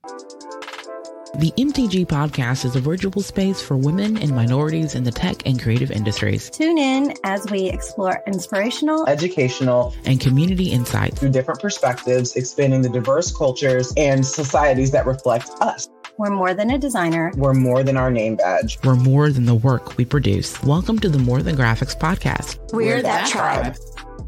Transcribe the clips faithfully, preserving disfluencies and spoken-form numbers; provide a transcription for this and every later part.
The M T G podcast is a virtual space for women and minorities in the tech and creative industries. Tune in as we explore inspirational, educational, and community insights through different perspectives, expanding the diverse cultures and societies that reflect us. We're more than a designer. We're more than our name badge. We're more than the work we produce. Welcome to the More Than Graphics podcast. We're, We're that, that tribe.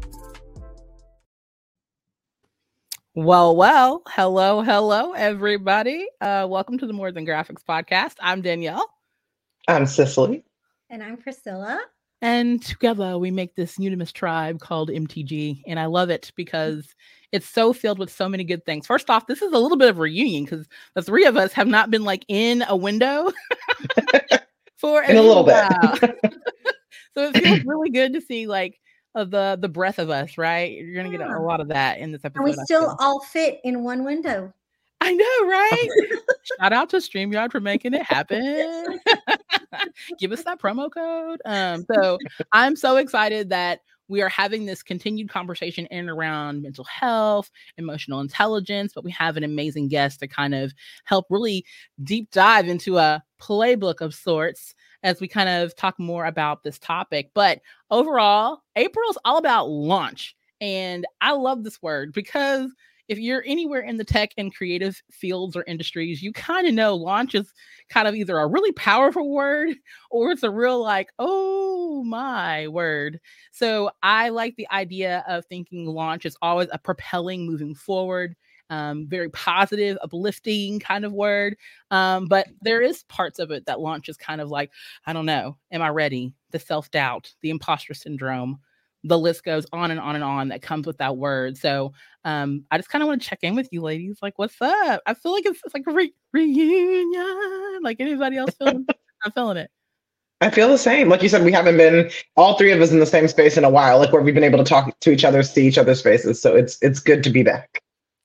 Well, well, hello, hello, everybody. Uh, welcome to the More Than Graphics podcast. I'm Danielle. I'm Cicely. And I'm Priscilla. And together we make this unanimous tribe called M T G. And I love it because it's so filled with so many good things. First off, this is a little bit of a reunion because the three of us have not been like in a window for in a little while. bit. So it feels really good to see like of the the breath of us, right? You're gonna yeah. get a, a lot of that in this episode. And we still all fit in one window. I know, right? Shout out to StreamYard for making it happen. Give us that promo code. Um, so I'm so excited that we are having this continued conversation in and around mental health, emotional intelligence, but we have an amazing guest to kind of help really deep dive into a playbook of sorts as we kind of talk more about this topic. But overall, April is all about launch. And I love this word because if you're anywhere in the tech and creative fields or industries, you kind of know launch is kind of either a really powerful word or it's a real like, oh my word. So I like the idea of thinking launch is always a propelling, moving forward, Um, very positive, uplifting kind of word. Um, but there is parts of it that launch is kind of like, I don't know, am I ready? The self-doubt, the imposter syndrome, the list goes on and on and on that comes with that word. So um, I just kind of want to check in with you ladies. Like, what's up? I feel like it's, it's like a re- reunion. Like anybody else feeling? I'm feeling it. I feel the same. Like you said, we haven't been all three of us in the same space in a while, like where we've been able to talk to each other, see each other's faces. So it's it's good to be back.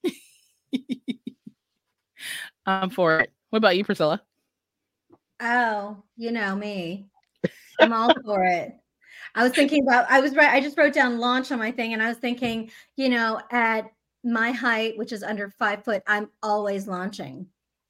I'm for it. What about you, Priscilla? Oh, you know me. I'm all for it. I was thinking about, I was right. I just wrote down launch on my thing and I was thinking, you know, at my height, which is under five foot, I'm always launching.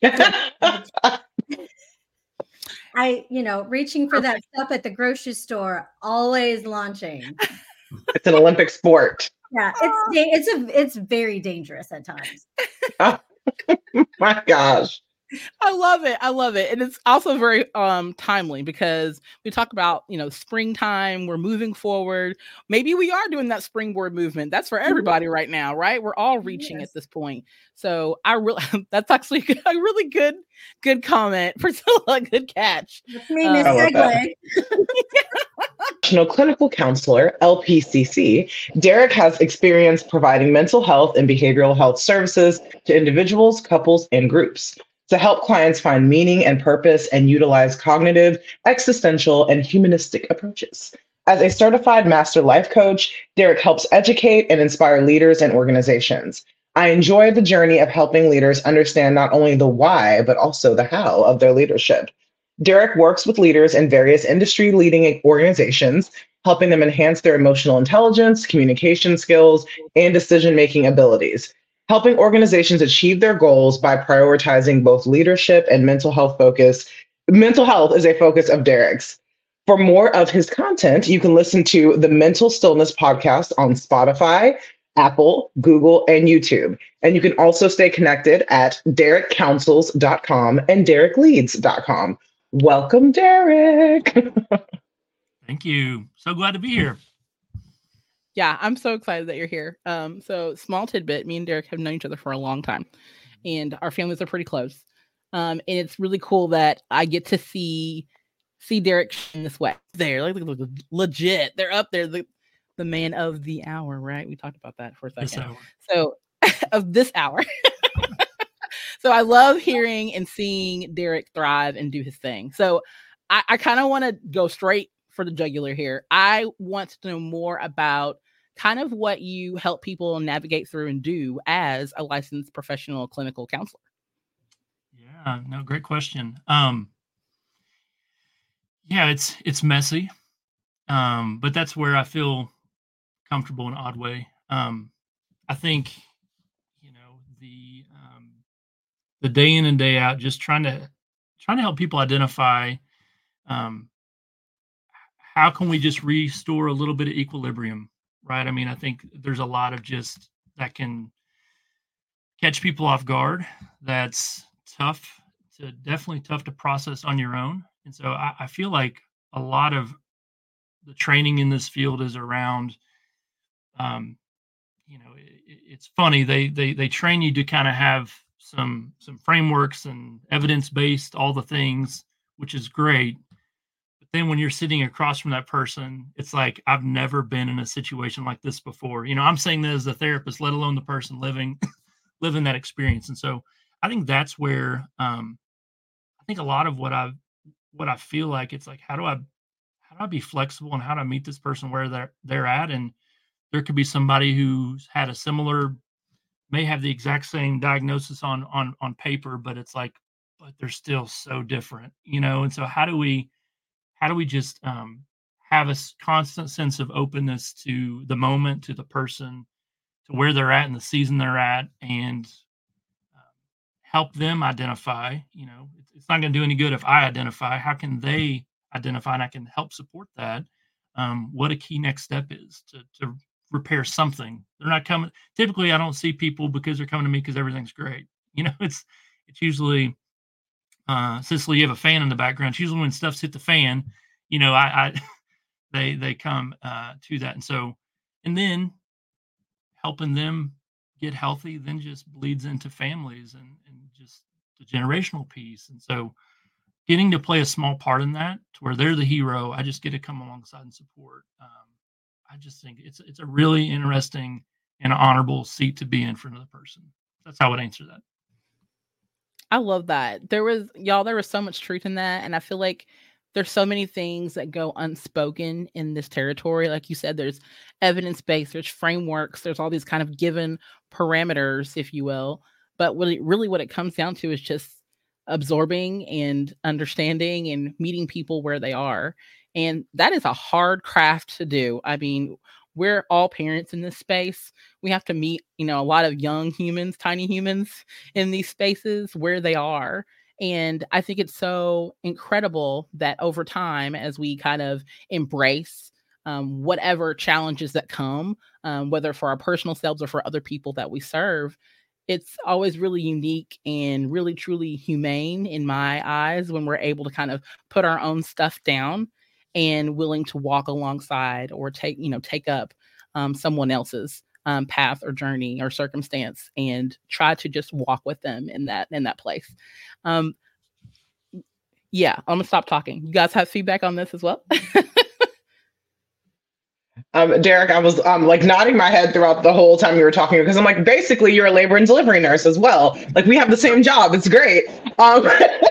I, you know, reaching for that stuff at the grocery store, always launching. It's an Olympic sport. Yeah, it's it's a it's very dangerous at times. Oh, my gosh. I love it. I love it. And it's also very um timely because we talk about, you know, springtime, we're moving forward. Maybe we are doing that springboard movement. That's for everybody right now, right? We're all reaching yes. at this point. So I really that's actually a really good good comment. Priscilla, good catch. That's me, Miss um, Segue. National Clinical Counselor, L P C C, Derek has experience providing mental health and behavioral health services to individuals, couples, and groups to help clients find meaning and purpose and utilize cognitive, existential, and humanistic approaches. As a certified master life coach, Derek helps educate and inspire leaders and organizations. I enjoy the journey of helping leaders understand not only the why, but also the how of their leadership. Derek works with leaders in various industry-leading organizations, helping them enhance their emotional intelligence, communication skills, and decision-making abilities, helping organizations achieve their goals by prioritizing both leadership and mental health focus. Mental health is a focus of Derek's. For more of his content, you can listen to the Mental Stillness podcast on Spotify, Apple, Google, and YouTube. And you can also stay connected at derek counsels dot com and derek leads dot com. Welcome, Derek. Thank you. So glad to be here. Yeah, I'm so excited that you're here. Um, so small tidbit, me and Derek have known each other for a long time and our families are pretty close. Um, and it's really cool that I get to see see Derek in this way. There, like legit. They're up there, the, the man of the hour, right? We talked about that for a second. This hour. So of this hour. So I love hearing and seeing Derek thrive and do his thing. So I, I kind of want to go straight for the jugular here. I want to know more about kind of what you help people navigate through and do as a licensed professional clinical counselor. Yeah, no, great question. Um, yeah, it's it's messy, um, but that's where I feel comfortable in an odd way. Um, I think, you know, the um, the day in and day out, just trying to trying to help people identify um, how can we just restore a little bit of equilibrium, right? I mean, I think there's a lot of just that can catch people off guard. That's tough to definitely tough to process on your own. And so I, I feel like a lot of the training in this field is around, um, you know, it, it's funny. They, they, they train you to kind of have some, some frameworks and evidence-based, all the things, which is great. But then when you're sitting across from that person, it's like, I've never been in a situation like this before. You know, I'm saying this as a therapist, let alone the person living, living that experience. And so I think that's where, um, I think a lot of what I've, what I feel like, it's like, how do I, how do I be flexible and how do I meet this person where they're, they're at? And there could be somebody who's had a similar, may have the exact same diagnosis on, on, on paper, but it's like, but they're still so different, you know? And so how do we, how do we just um, have a s- constant sense of openness to the moment, to the person, to where they're at in the season they're at, and help them identify, you know, it's, it's not going to do any good if I identify. How can they identify, and I can help support that? Um, what a key next step is to, to repair something. They're not coming. Typically, I don't see people because they're coming to me because everything's great. You know, it's, it's usually, uh, Cicely, you have a fan in the background. It's usually when stuff's hit the fan, you know, I, I they, they come uh, to that. And so, and then helping them get healthy then just bleeds into families and, and just the generational piece. And so getting to play a small part in that to where they're the hero, I just get to come alongside and support. Um, I just think it's, it's a really interesting and honorable seat to be in for another person. That's how I would answer that. I love that. There was, y'all, there was so much truth in that. And I feel like there's so many things that go unspoken in this territory. Like you said, there's evidence-based, there's frameworks, there's all these kind of given parameters, if you will. But really, really what it comes down to is just absorbing and understanding and meeting people where they are. And that is a hard craft to do. I mean, we're all parents in this space. We have to meet, you know, a lot of young humans, tiny humans in these spaces where they are. And I think it's so incredible that over time, as we kind of embrace um, whatever challenges that come, um, whether for our personal selves or for other people that we serve, it's always really unique and really, truly humane in my eyes when we're able to kind of put our own stuff down and willing to walk alongside or take, you know, take up um, someone else's um, path or journey or circumstance and try to just walk with them in that, in that place. Um, yeah, I'm gonna stop talking. You guys have feedback on this as well? Um, Derek, I was um, like nodding my head throughout the whole time you were talking because I'm like, basically, you're a labor and delivery nurse as well. Like we have the same job. It's great. Um,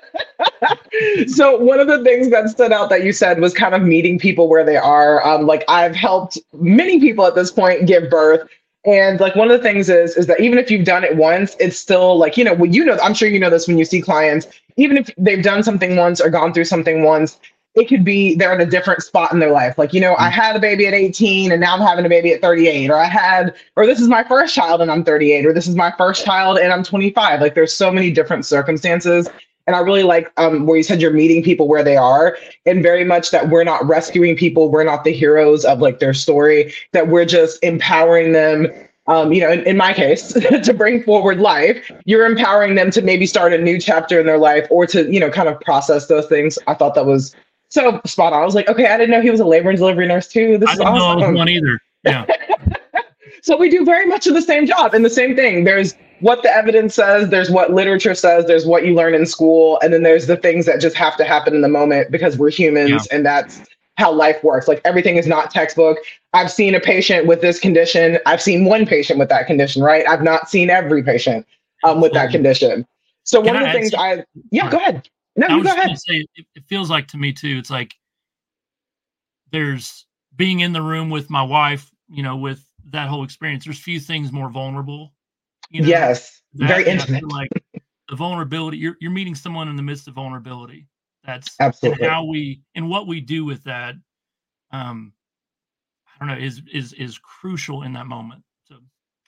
so one of the things that stood out that you said was kind of meeting people where they are. Um, like I've helped many people at this point give birth. And like one of the things is, is that even if you've done it once, it's still like, you know, well, you know, I'm sure you know this when you see clients, even if they've done something once or gone through something once, it could be they're in a different spot in their life. Like, you know, I had a baby at eighteen and now I'm having a baby at thirty-eight, or I had, or this is my first child and I'm thirty-eight, or this is my first child and I'm twenty-five. Like there's so many different circumstances. And I really like um, where you said you're meeting people where they are, and very much that we're not rescuing people. We're not the heroes of like their story, that we're just empowering them. Um, you know, in, in my case, to bring forward life, you're empowering them to maybe start a new chapter in their life or to, you know, kind of process those things. I thought that was so spot on. I was like, okay, I didn't know he was a labor and delivery nurse too. This I is didn't know I was awesome. one either. Yeah. So we do very much of the same job and the same thing. There's what the evidence says, there's what literature says, there's what you learn in school, and then there's the things that just have to happen in the moment because we're humans, yeah. And that's how life works. Like everything is not textbook. I've seen a patient with this condition. I've seen one patient with that condition, right? I've not seen every patient um, with that condition. So Can one I of the things some- I, yeah, go ahead. No, I you was go just ahead. gonna say, it, it feels like to me too, it's like there's being in the room with my wife, you know, with that whole experience, there's few things more vulnerable. You know, yes, that, very and I intimate. feel like the vulnerability, you're, you're meeting someone in the midst of vulnerability. That's absolutely and how we, and what we do with that, um, I don't know, is, is, is crucial in that moment. So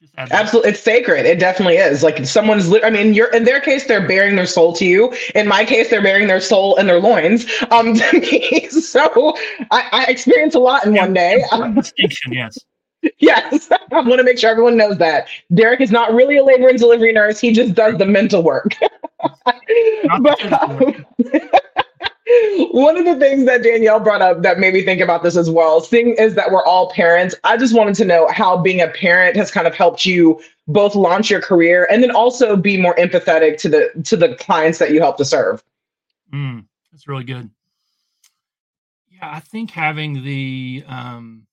Just add that. Absolutely, it's sacred. It definitely is. Like someone's, li- I mean, you're in their case, they're bearing their soul to you. In my case, they're bearing their soul in their loins um, to me. So I, I experience a lot in one day. Important distinction, yes. Yes, I want to make sure everyone knows that Derek is not really a labor and delivery nurse. He just does the mental work. Not But the physical work. um, one of the things that Danielle brought up that made me think about this as well, seeing is that we're all parents. I just wanted to know how being a parent has kind of helped you both launch your career and then also be more empathetic to the to the clients that you help to serve. Mm, that's really good. Yeah, I think having the um,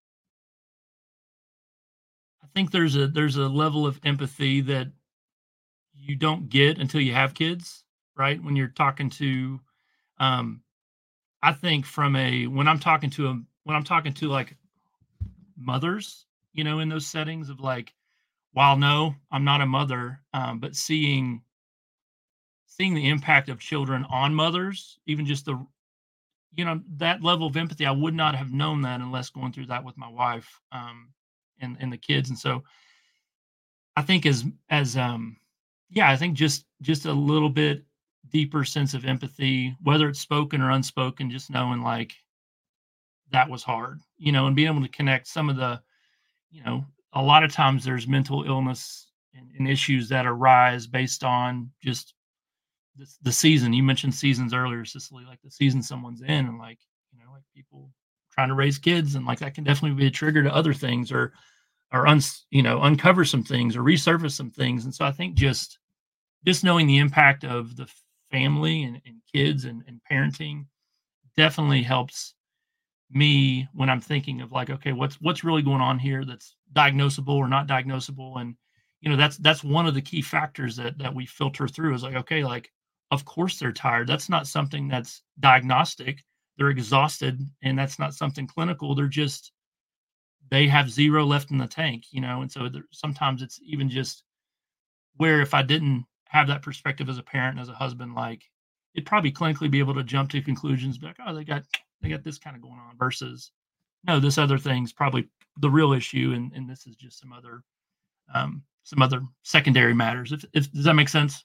I think there's a there's a level of empathy that you don't get until you have kids, right? When you're talking to, um, I think from a when I'm talking to a when I'm talking to like mothers, you know, in those settings of like, while no, I'm not a mother, um, but seeing seeing the impact of children on mothers, even just the you know that level of empathy, I would not have known that unless going through that with my wife um, and and the kids, and so I think as as um yeah, I think just just a little bit deeper sense of empathy, whether it's spoken or unspoken, just knowing like that was hard, you know, and being able to connect some of the, you know, a lot of times there's mental illness and, and issues that arise based on just the, the season. You mentioned seasons earlier, Cicely, like the season someone's in, and like, you know, like people trying to raise kids, and like that can definitely be a trigger to other things, or or uns, you know, uncover some things or resurface some things. And so I think just just knowing the impact of the family and, and kids and, and parenting definitely helps me when I'm thinking of like, okay, what's what's really going on here that's diagnosable or not diagnosable. And you know, that's that's one of the key factors that that we filter through is like, okay, like of course they're tired. That's not something that's diagnostic. They're exhausted, and that's not something clinical. They're just they have zero left in the tank, you know. And so there, sometimes it's even just where if I didn't have that perspective as a parent and as a husband, like it'd probably clinically be able to jump to conclusions, be like, oh, they got they got this kind of going on, versus no, this other thing's probably the real issue, and, and this is just some other um, some other secondary matters. If, if does that make sense?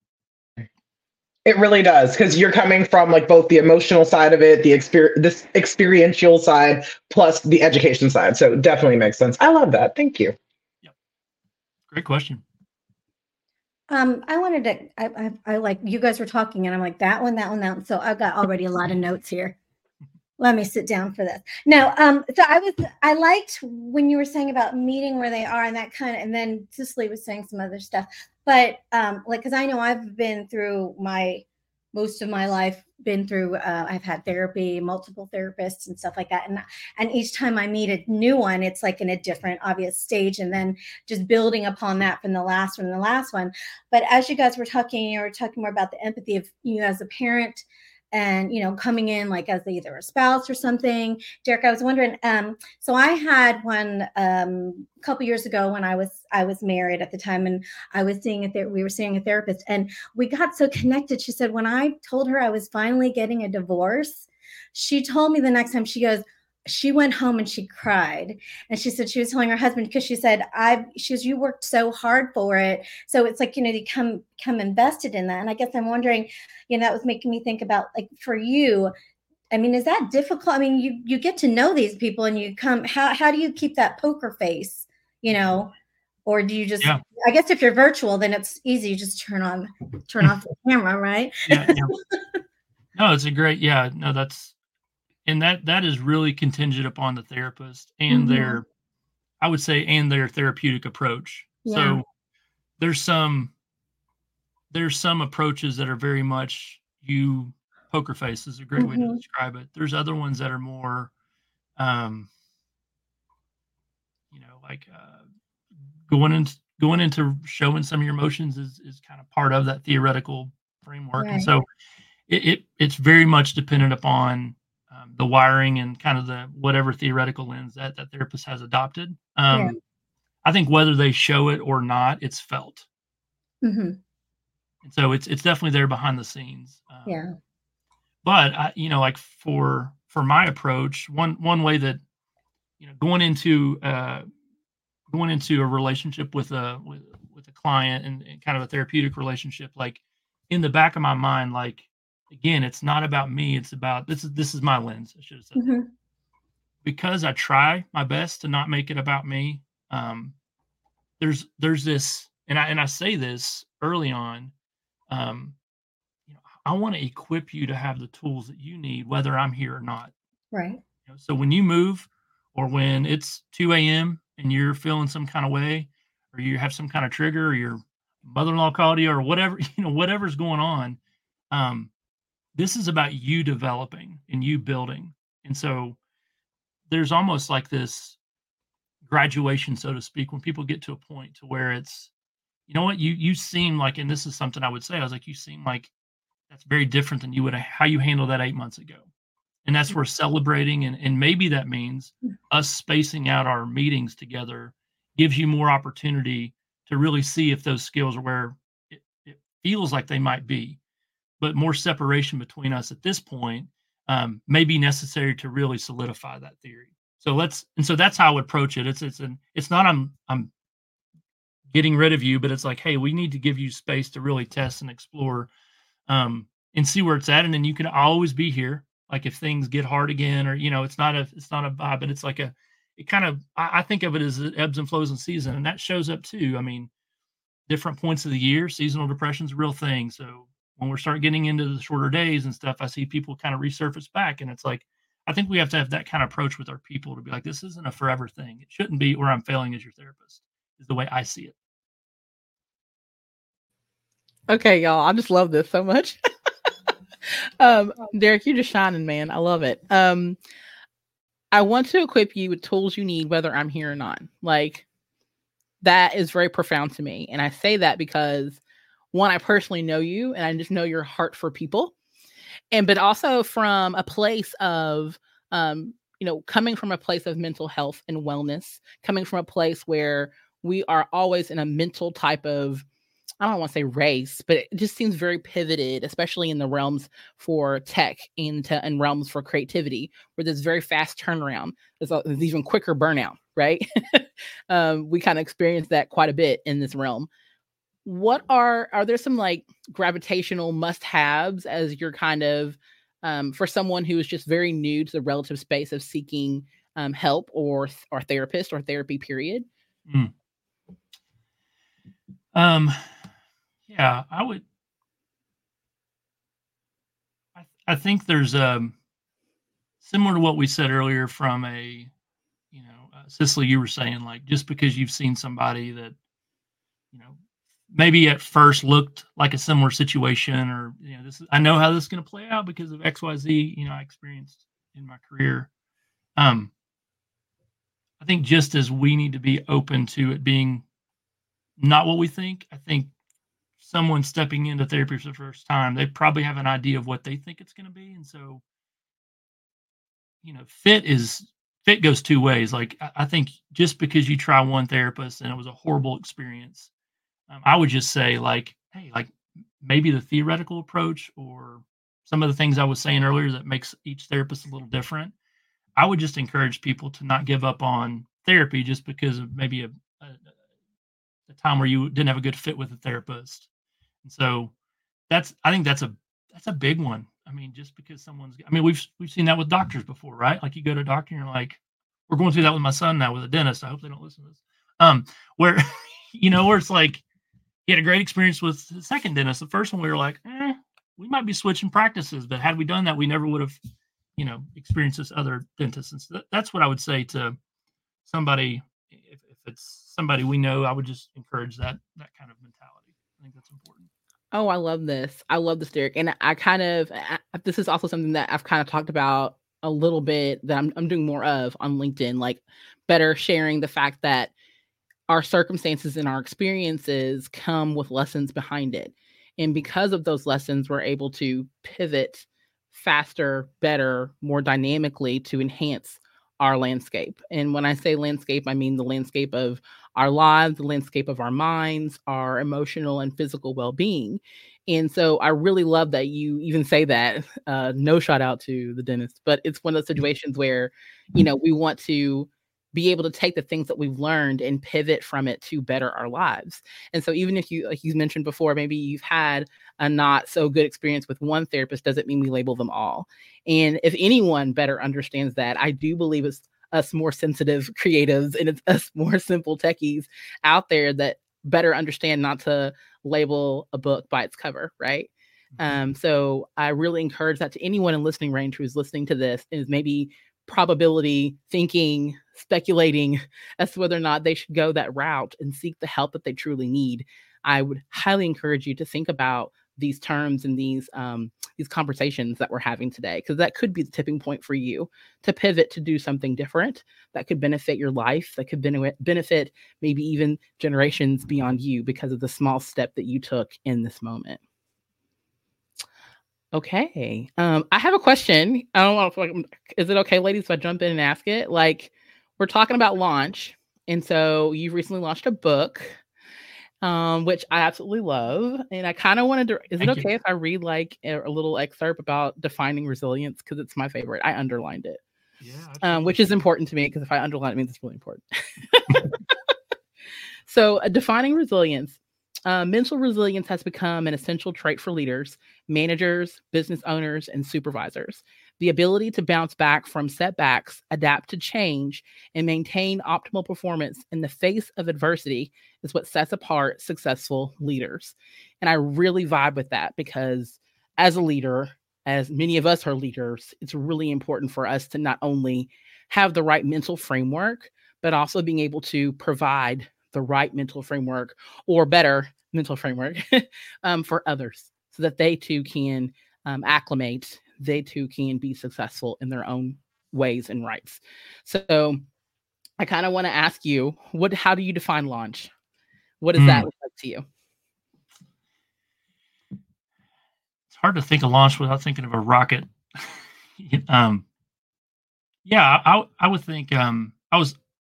It really does, because you're coming from like both the emotional side of it, the exper- this experiential side, plus the education side. So it definitely makes sense. I love that. Thank you. Yep. Great question. Um, I wanted to, I, I, I like, you guys were talking and I'm like, that one, that one, that one. So I've got already a lot of notes here. Let me sit down for this. No, um, so I was, I liked when you were saying about meeting where they are and that kind of, and then Cicely was saying some other stuff, but um, like, cause I know I've been through my, most of my life been through, uh, I've had therapy, multiple therapists and stuff like that. And, and each time I meet a new one, it's like in a different obvious stage. And then just building upon that from the last one and the last one. But as you guys were talking, you were talking more about the empathy of you as a parent and, you know, coming in like as either a spouse or something. Derek, I was wondering, um, so I had one um, a couple years ago when I was I was married at the time, and I was seeing a ther- we were seeing a therapist, and we got so connected. She said when I told her I was finally getting a divorce, she told me the next time, she goes, she went home and she cried, and she said she was telling her husband, because she said, I've, she was, you worked so hard for it. So it's like, you know, you come, come invested in that. And I guess I'm wondering, you know, that was making me think about like for you, I mean, is that difficult? I mean, you, you get to know these people and you come, how, how do you keep that poker face, you know, or do you just, yeah. I guess if you're virtual, then it's easy. You just turn on, turn off the camera, right? Yeah, yeah. No, it's a great, yeah, no, that's, and that that is really contingent upon the therapist and mm-hmm. their, I would say, and their therapeutic approach. Yeah. So there's some there's some approaches that are very much you poker face is a great mm-hmm. way to describe it. There's other ones that are more, um, you know, like uh, going into going into showing some of your emotions is is kind of part of that theoretical framework, right. And so it, it it's very much dependent upon Um, the wiring and kind of the whatever theoretical lens that that therapist has adopted. Um, yeah. I think whether they show it or not, it's felt. Mm-hmm. And so it's it's definitely there behind the scenes. Um, yeah. But I, you know, like for for my approach, one one way that you know going into uh, going into a relationship with a with, with a client and, and kind of a therapeutic relationship, like in the back of my mind, like again, it's not about me. It's about this is this is my lens. I should have said that. Mm-hmm. Because I try my best to not make it about me. Um, there's there's this, and I and I say this early on. Um, you know, I want to equip you to have the tools that you need, whether I'm here or not. Right. You know, so when you move, or when it's two a.m. and you're feeling some kind of way, or you have some kind of trigger, or your mother-in-law called you, or whatever, you know, whatever's going on, um, this is about you developing and you building. And so there's almost like this graduation, so to speak, when people get to a point to where it's, you know what, you you seem like, and this is something I would say, I was like, you seem like that's very different than you would how you handled that eight months ago. And that's where celebrating, and, and maybe that means us spacing out our meetings together gives you more opportunity to really see if those skills are where it, it feels like they might be. But more separation between us at this point um, may be necessary to really solidify that theory. So let's, and so that's how I would approach it. It's it's an it's not I'm I'm getting rid of you, but it's like, hey, we need to give you space to really test and explore, um, and see where it's at, and then you can always be here. Like if things get hard again, or you know, it's not a it's not a vibe, but it's like a it kind of I, I think of it as it ebbs and flows in season, and that shows up too. I mean, different points of the year, seasonal depression is a real thing. So when we start getting into the shorter days and stuff, I see people kind of resurface back, and it's like I think we have to have that kind of approach with our people to be like, this isn't a forever thing. It shouldn't be where I'm failing as your therapist. Is the way I see it. Okay, y'all, I just love this so much. um, Derek, you're just shining, man. I love it. Um, I want to equip you with tools you need, whether I'm here or not. Like that is very profound to me. And I say that because one, I personally know you and I just know your heart for people. And, but also from a place of, um, you know, coming from a place of mental health and wellness, coming from a place where we are always in a mental type of, I don't want to say race, but it just seems very pivoted, especially in the realms for tech and, to, and realms for creativity, where there's very fast turnaround. There's, a, there's even quicker burnout, right? um, we kind of experience that quite a bit in this realm. What are, are there some like gravitational must-haves as you're kind of, um, for someone who is just very new to the relative space of seeking um, help or, or therapist or therapy period? Mm. Um, yeah, I would, I, I think there's, um, similar to what we said earlier from a, you know, uh, Cicely, you were saying like, just because you've seen somebody that, you know, maybe at first looked like a similar situation, or, you know, this is, I know how this is going to play out because of X Y Z, you know, I experienced in my career. Um, I think just as we need to be open to it being not what we think, I think someone stepping into therapy for the first time, they probably have an idea of what they think it's going to be. And so, you know, fit is, fit goes two ways. Like, I, I think just because you try one therapist and it was a horrible experience, um, I would just say like, hey, like maybe the theoretical approach or some of the things I was saying earlier that makes each therapist a little different. I would just encourage people to not give up on therapy just because of maybe a, a, a time where you didn't have a good fit with a therapist. And so that's, I think that's a, that's a big one. I mean, just because someone's, I mean, we've, we've seen that with doctors before, right? Like you go to a doctor and you're like, we're going through that with my son now with a dentist. I hope they don't listen to this. Um, where, you know, where it's like, he had a great experience with the second dentist. The first one, we were like, eh, we might be switching practices, but had we done that, we never would have, you know, experienced this other dentist. And so that, that's what I would say to somebody. If, if it's somebody we know, I would just encourage that, that kind of mentality. I think that's important. Oh, I love this. I love this, Derek. And I kind of, I, this is also something that I've kind of talked about a little bit that I'm, I'm doing more of on LinkedIn, like better sharing the fact that our circumstances and our experiences come with lessons behind it. And because of those lessons, we're able to pivot faster, better, more dynamically to enhance our landscape. And when I say landscape, I mean the landscape of our lives, the landscape of our minds, our emotional and physical well-being. And so I really love that you even say that. Uh, no shout out to the dentist, but it's one of those situations where, you know, we want to be able to take the things that we've learned and pivot from it to better our lives. And so even if you, like you mentioned before, maybe you've had a not so good experience with one therapist, doesn't mean we label them all. And if anyone better understands that, I do believe it's us more sensitive creatives and it's us more simple techies out there that better understand not to label a book by its cover, right? Um, so I really encourage that to anyone in listening range who's listening to this, is maybe probability thinking, speculating as to whether or not they should go that route and seek the help that they truly need. I would highly encourage you to think about these terms and these um, these conversations that we're having today, because that could be the tipping point for you to pivot to do something different that could benefit your life, that could benefit benefit maybe even generations beyond you because of the small step that you took in this moment. Okay. Um, I have a question. I don't know if, like, is it okay, ladies, if I jump in and ask it? Like, we're talking about launch. And so you've recently launched a book, um, which I absolutely love. And I kind of wanted to, is Thank it okay you. if I read like a, a little excerpt about defining resilience? Because it's my favorite. I underlined it, yeah, um, which is important to me, because if I underline it, it means it's really important. So uh, defining resilience. Uh, mental resilience has become an essential trait for leaders, managers, business owners, and supervisors. The ability to bounce back from setbacks, adapt to change, and maintain optimal performance in the face of adversity is what sets apart successful leaders. And I really vibe with that, because as a leader, as many of us are leaders, it's really important for us to not only have the right mental framework, but also being able to provide the right mental framework, or better mental framework um, for others, so that they too can um, acclimate, they too can be successful in their own ways and rights. So I kind of want to ask you, what, how do you define launch? What does mm. that look like to you? It's hard to think of launch without thinking of a rocket. um, yeah, I, I would think um, I was,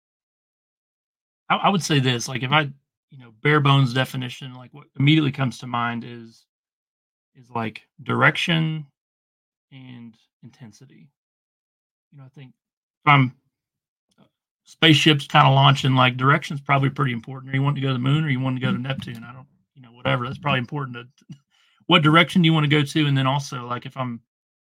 I, I would say this, like if I, you know, bare bones definition, like what immediately comes to mind is, is like direction and intensity. You know, I think if I'm spaceships kind of launching, like direction's probably pretty important. Or you want to go to the moon, or you want to go to Neptune? I don't, you know, whatever. That's probably important. To, what direction do you want to go to? And then also, like if I'm,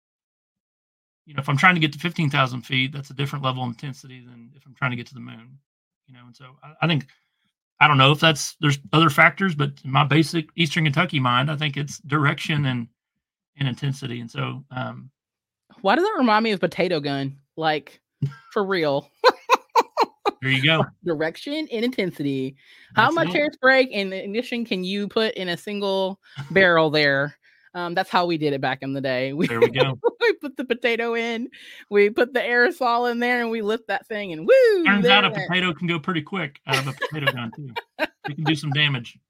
you know, if I'm trying to get to fifteen thousand feet, that's a different level of intensity than if I'm trying to get to the moon. You know, and so I, I think, I don't know if that's, there's other factors, but in my basic Eastern Kentucky mind, I think it's direction and, and intensity. And so, um, why does that remind me of Potato Gun? Like, for real. There you go. Direction and intensity. How that's much hairspray and ignition can you put in a single barrel there? Um, that's how we did it back in the day. We, there we go. We put the potato in, we put the aerosol in there, and we lift that thing, and woo! Turns out a potato can go pretty quick out of a potato gun too. It can do some damage.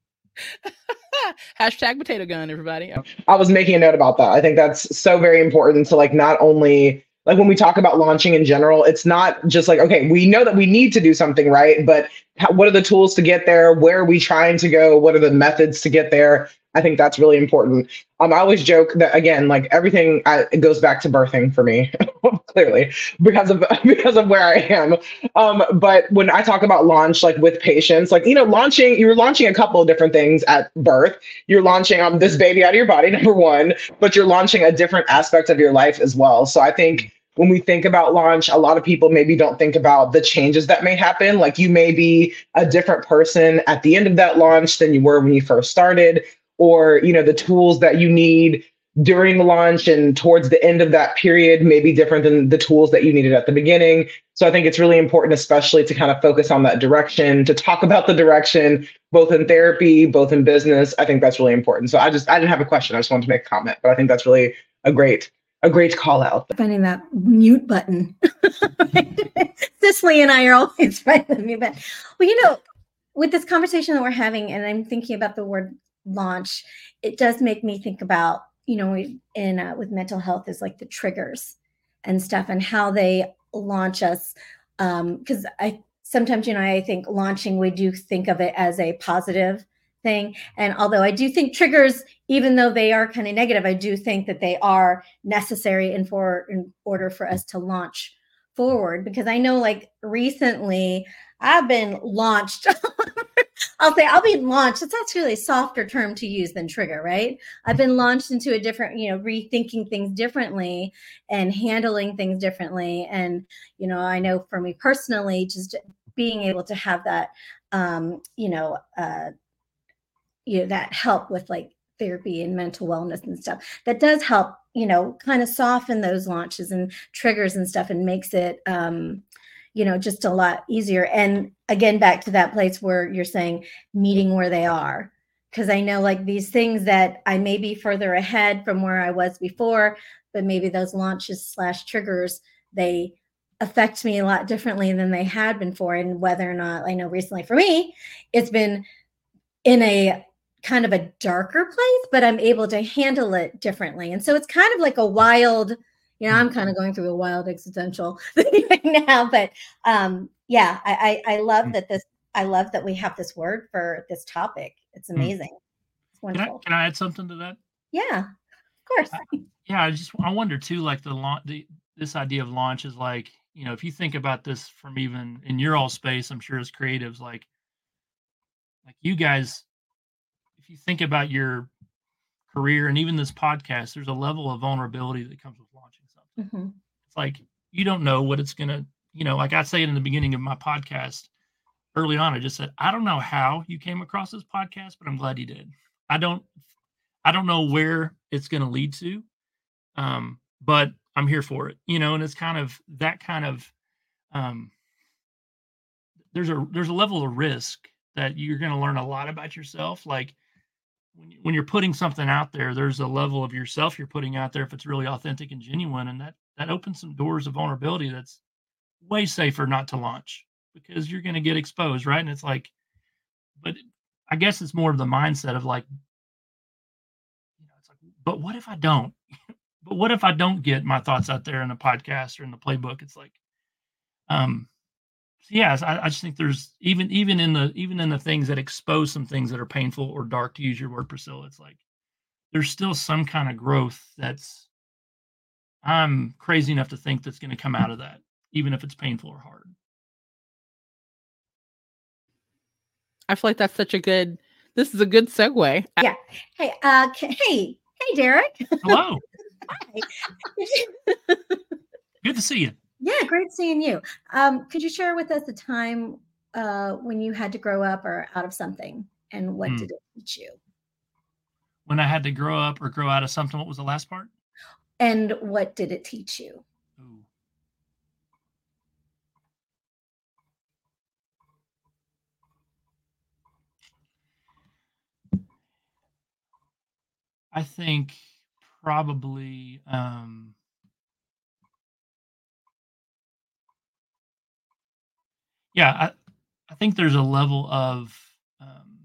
Hashtag potato gun, everybody. I was making a note about that. I think that's so very important to, like, not only, like, when we talk about launching in general, it's not just like, okay, we know that we need to do something, right? But how, what are the tools to get there? Where are we trying to go? What are the methods to get there? I think that's really important. Um, I always joke that, again, like everything, I, it goes back to birthing for me, clearly, because of because of where I am. Um, but when I talk about launch, like with patients, like, you know, launching, you're launching a couple of different things at birth. You're launching um, this baby out of your body, number one, but you're launching a different aspect of your life as well. So I think when we think about launch, a lot of people maybe don't think about the changes that may happen. Like, you may be a different person at the end of that launch than you were when you first started. Or, you know, the tools that you need during the launch and towards the end of that period may be different than the tools that you needed at the beginning. So I think it's really important, especially to kind of focus on that direction, to talk about the direction, both in therapy, both in business. I think that's really important. So I just, I didn't have a question. I just wanted to make a comment, but I think that's really a great, a great call out. Finding that mute button. Cicely and I are always finding the mute button. Well, you know, with this conversation that we're having, and I'm thinking about the word launch, it does make me think about, you know, in uh, with mental health is like the triggers and stuff and how they launch us. Um, because I sometimes, you know, I think launching, we do think of it as a positive thing. And although I do think triggers, even though they are kind of negative, I do think that they are necessary in for in order for us to launch forward, because I know like recently I've been launched. I'll say I'll be launched. It's actually a softer term to use than trigger, right? I've been launched into a different, you know, rethinking things differently and handling things differently. And, you know, I know for me personally, just being able to have that, um, you know, uh, you know, that help with like therapy and mental wellness and stuff, that does help, you know, kind of soften those launches and triggers and stuff, and makes it, um, you know, just a lot easier. And again, back to that place where you're saying meeting where they are. Because I know like these things that I may be further ahead from where I was before, but maybe those launches slash triggers, they affect me a lot differently than they had been for. And whether or not, I know recently for me, it's been in a kind of a darker place, but I'm able to handle it differently. And so it's kind of like a wild, you know, I'm kind of going through a wild existential thing right now, but um, yeah, I, I, I love that this, I love that we have this word for this topic. It's amazing. It's Can I, wonderful. can I add something to that? Yeah, of course. I, yeah, I just I wonder too, like the launch, the this idea of launch is like, you know, if you think about this from even in your all space, I'm sure as creatives, like like you guys, if you think about your career and even this podcast, there's a level of vulnerability that comes with launching something. Mm-hmm. It's like you don't know what it's gonna, you know, like I say it in the beginning of my podcast early on, I just said, I don't know how you came across this podcast, but I'm glad you did. I don't I don't know where it's gonna lead to. Um, but I'm here for it, you know, and it's kind of that kind of um there's a there's a level of risk that you're going to learn a lot about yourself. Like when, you, when you're putting something out there, there's a level of yourself you're putting out there if it's really authentic and genuine, and that that opens some doors of vulnerability that's way safer not to launch, because you're going to get exposed, right? And it's like, but I guess it's more of the mindset of like, you know, it's like, but what if I don't? But what if I don't get my thoughts out there in a podcast or in the playbook? It's like, um, so yes, I, I just think there's even even in the even in the things that expose some things that are painful or dark, to use your word, Priscilla. It's like there's still some kind of growth that's I'm crazy enough to think that's going to come out of that, even if it's painful or hard. I feel like that's such a good. This is a good segue. Yeah. Hey, uh, hey, hey, Derek. Hello. Hi. Good to see you. Yeah, great seeing you. Um, could you share with us a time uh, when you had to grow up or out of something, and what Hmm. did it teach you? When I had to grow up or grow out of something, what was the last part? And what did it teach you? Ooh. I think probably um, yeah, I, I think there's a level of um,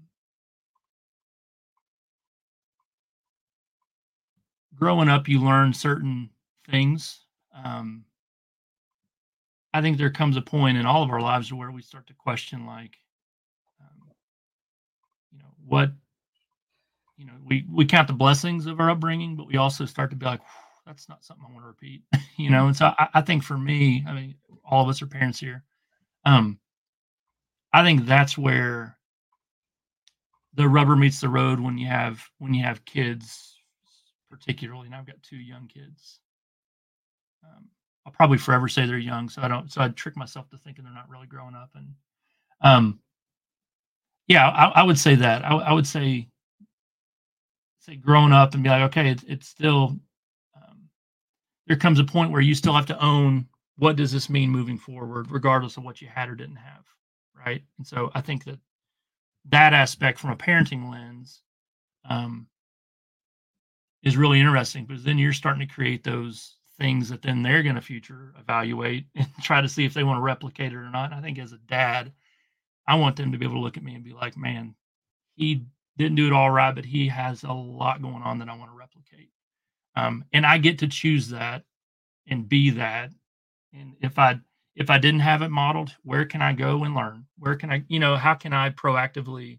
growing up, you learn certain things. Um, I think there comes a point in all of our lives where we start to question, like, um, you know, what, you know, we, we count the blessings of our upbringing, but we also start to be like, that's not something I want to repeat, you know? And so I, I think for me, I mean, all of us are parents here. Um, I think that's where the rubber meets the road when you have, when you have kids, particularly, and I've got two young kids. Um, I'll probably forever say they're young, so I don't, so I trick myself to thinking they're not really growing up. And, um, yeah, I, I would say that I, I would say, say growing up and be like, okay, it's, it's still, um, there comes a point where you still have to own, what does this mean moving forward, regardless of what you had or didn't have. Right. And so I think that that aspect from a parenting lens, um, is really interesting, because then you're starting to create those things that then they're going to future evaluate and try to see if they want to replicate it or not. And I think as a dad, I want them to be able to look at me and be like, man, he didn't do it all right, but he has a lot going on that I want to replicate. Um, and I get to choose that and be that. And if I, if I didn't have it modeled, where can I go and learn? Where can I, you know, how can I proactively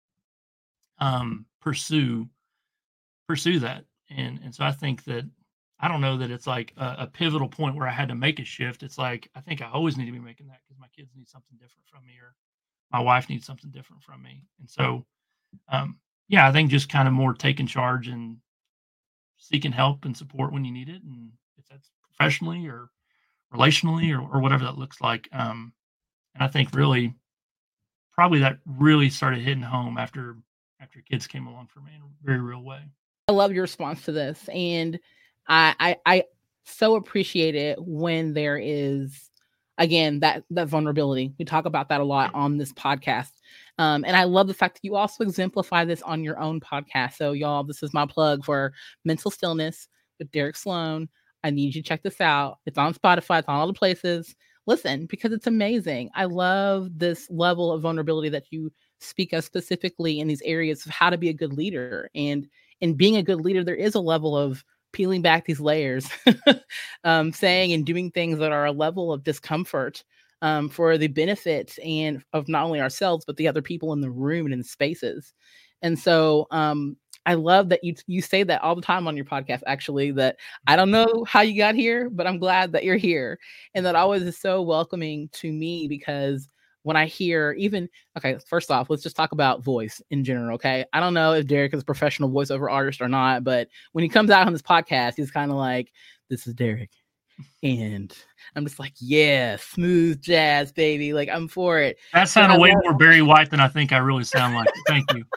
um, pursue, pursue that? And, and so I think that I don't know that it's like a, a pivotal point where I had to make a shift. It's like, I think I always need to be making that because my kids need something different from me, or my wife needs something different from me. And so, um, yeah, I think just kind of more taking charge and seeking help and support when you need it. And if that's professionally or relationally or, or whatever that looks like. Um, and I think really probably that really started hitting home after, after kids came along for me in a very real way. I love your response to this. And I, I, I so appreciate it when there is, again, that, that vulnerability. We talk about that a lot on this podcast. Um, and I love the fact that you also exemplify this on your own podcast. So y'all, this is my plug for Mental Stillness with Derek Sloan. I need you to check this out. It's on Spotify. It's on all the places. Listen, because it's amazing. I love this level of vulnerability that you speak of specifically in these areas of how to be a good leader. And in being a good leader, there is a level of peeling back these layers, um, saying and doing things that are a level of discomfort um, for the benefit and of not only ourselves, but the other people in the room and in the spaces. And so um, I love that you you say that all the time on your podcast, actually, that I don't know how you got here, but I'm glad that you're here. And that always is so welcoming to me, because when I hear even, okay, first off, let's just talk about voice in general, okay? I don't know if Derek is a professional voiceover artist or not, but when he comes out on this podcast, he's kind of like, this is Derek. And I'm just like, yeah, smooth jazz, baby. Like, I'm for it. That sounded way more Barry White than I think I really sound like. Thank you.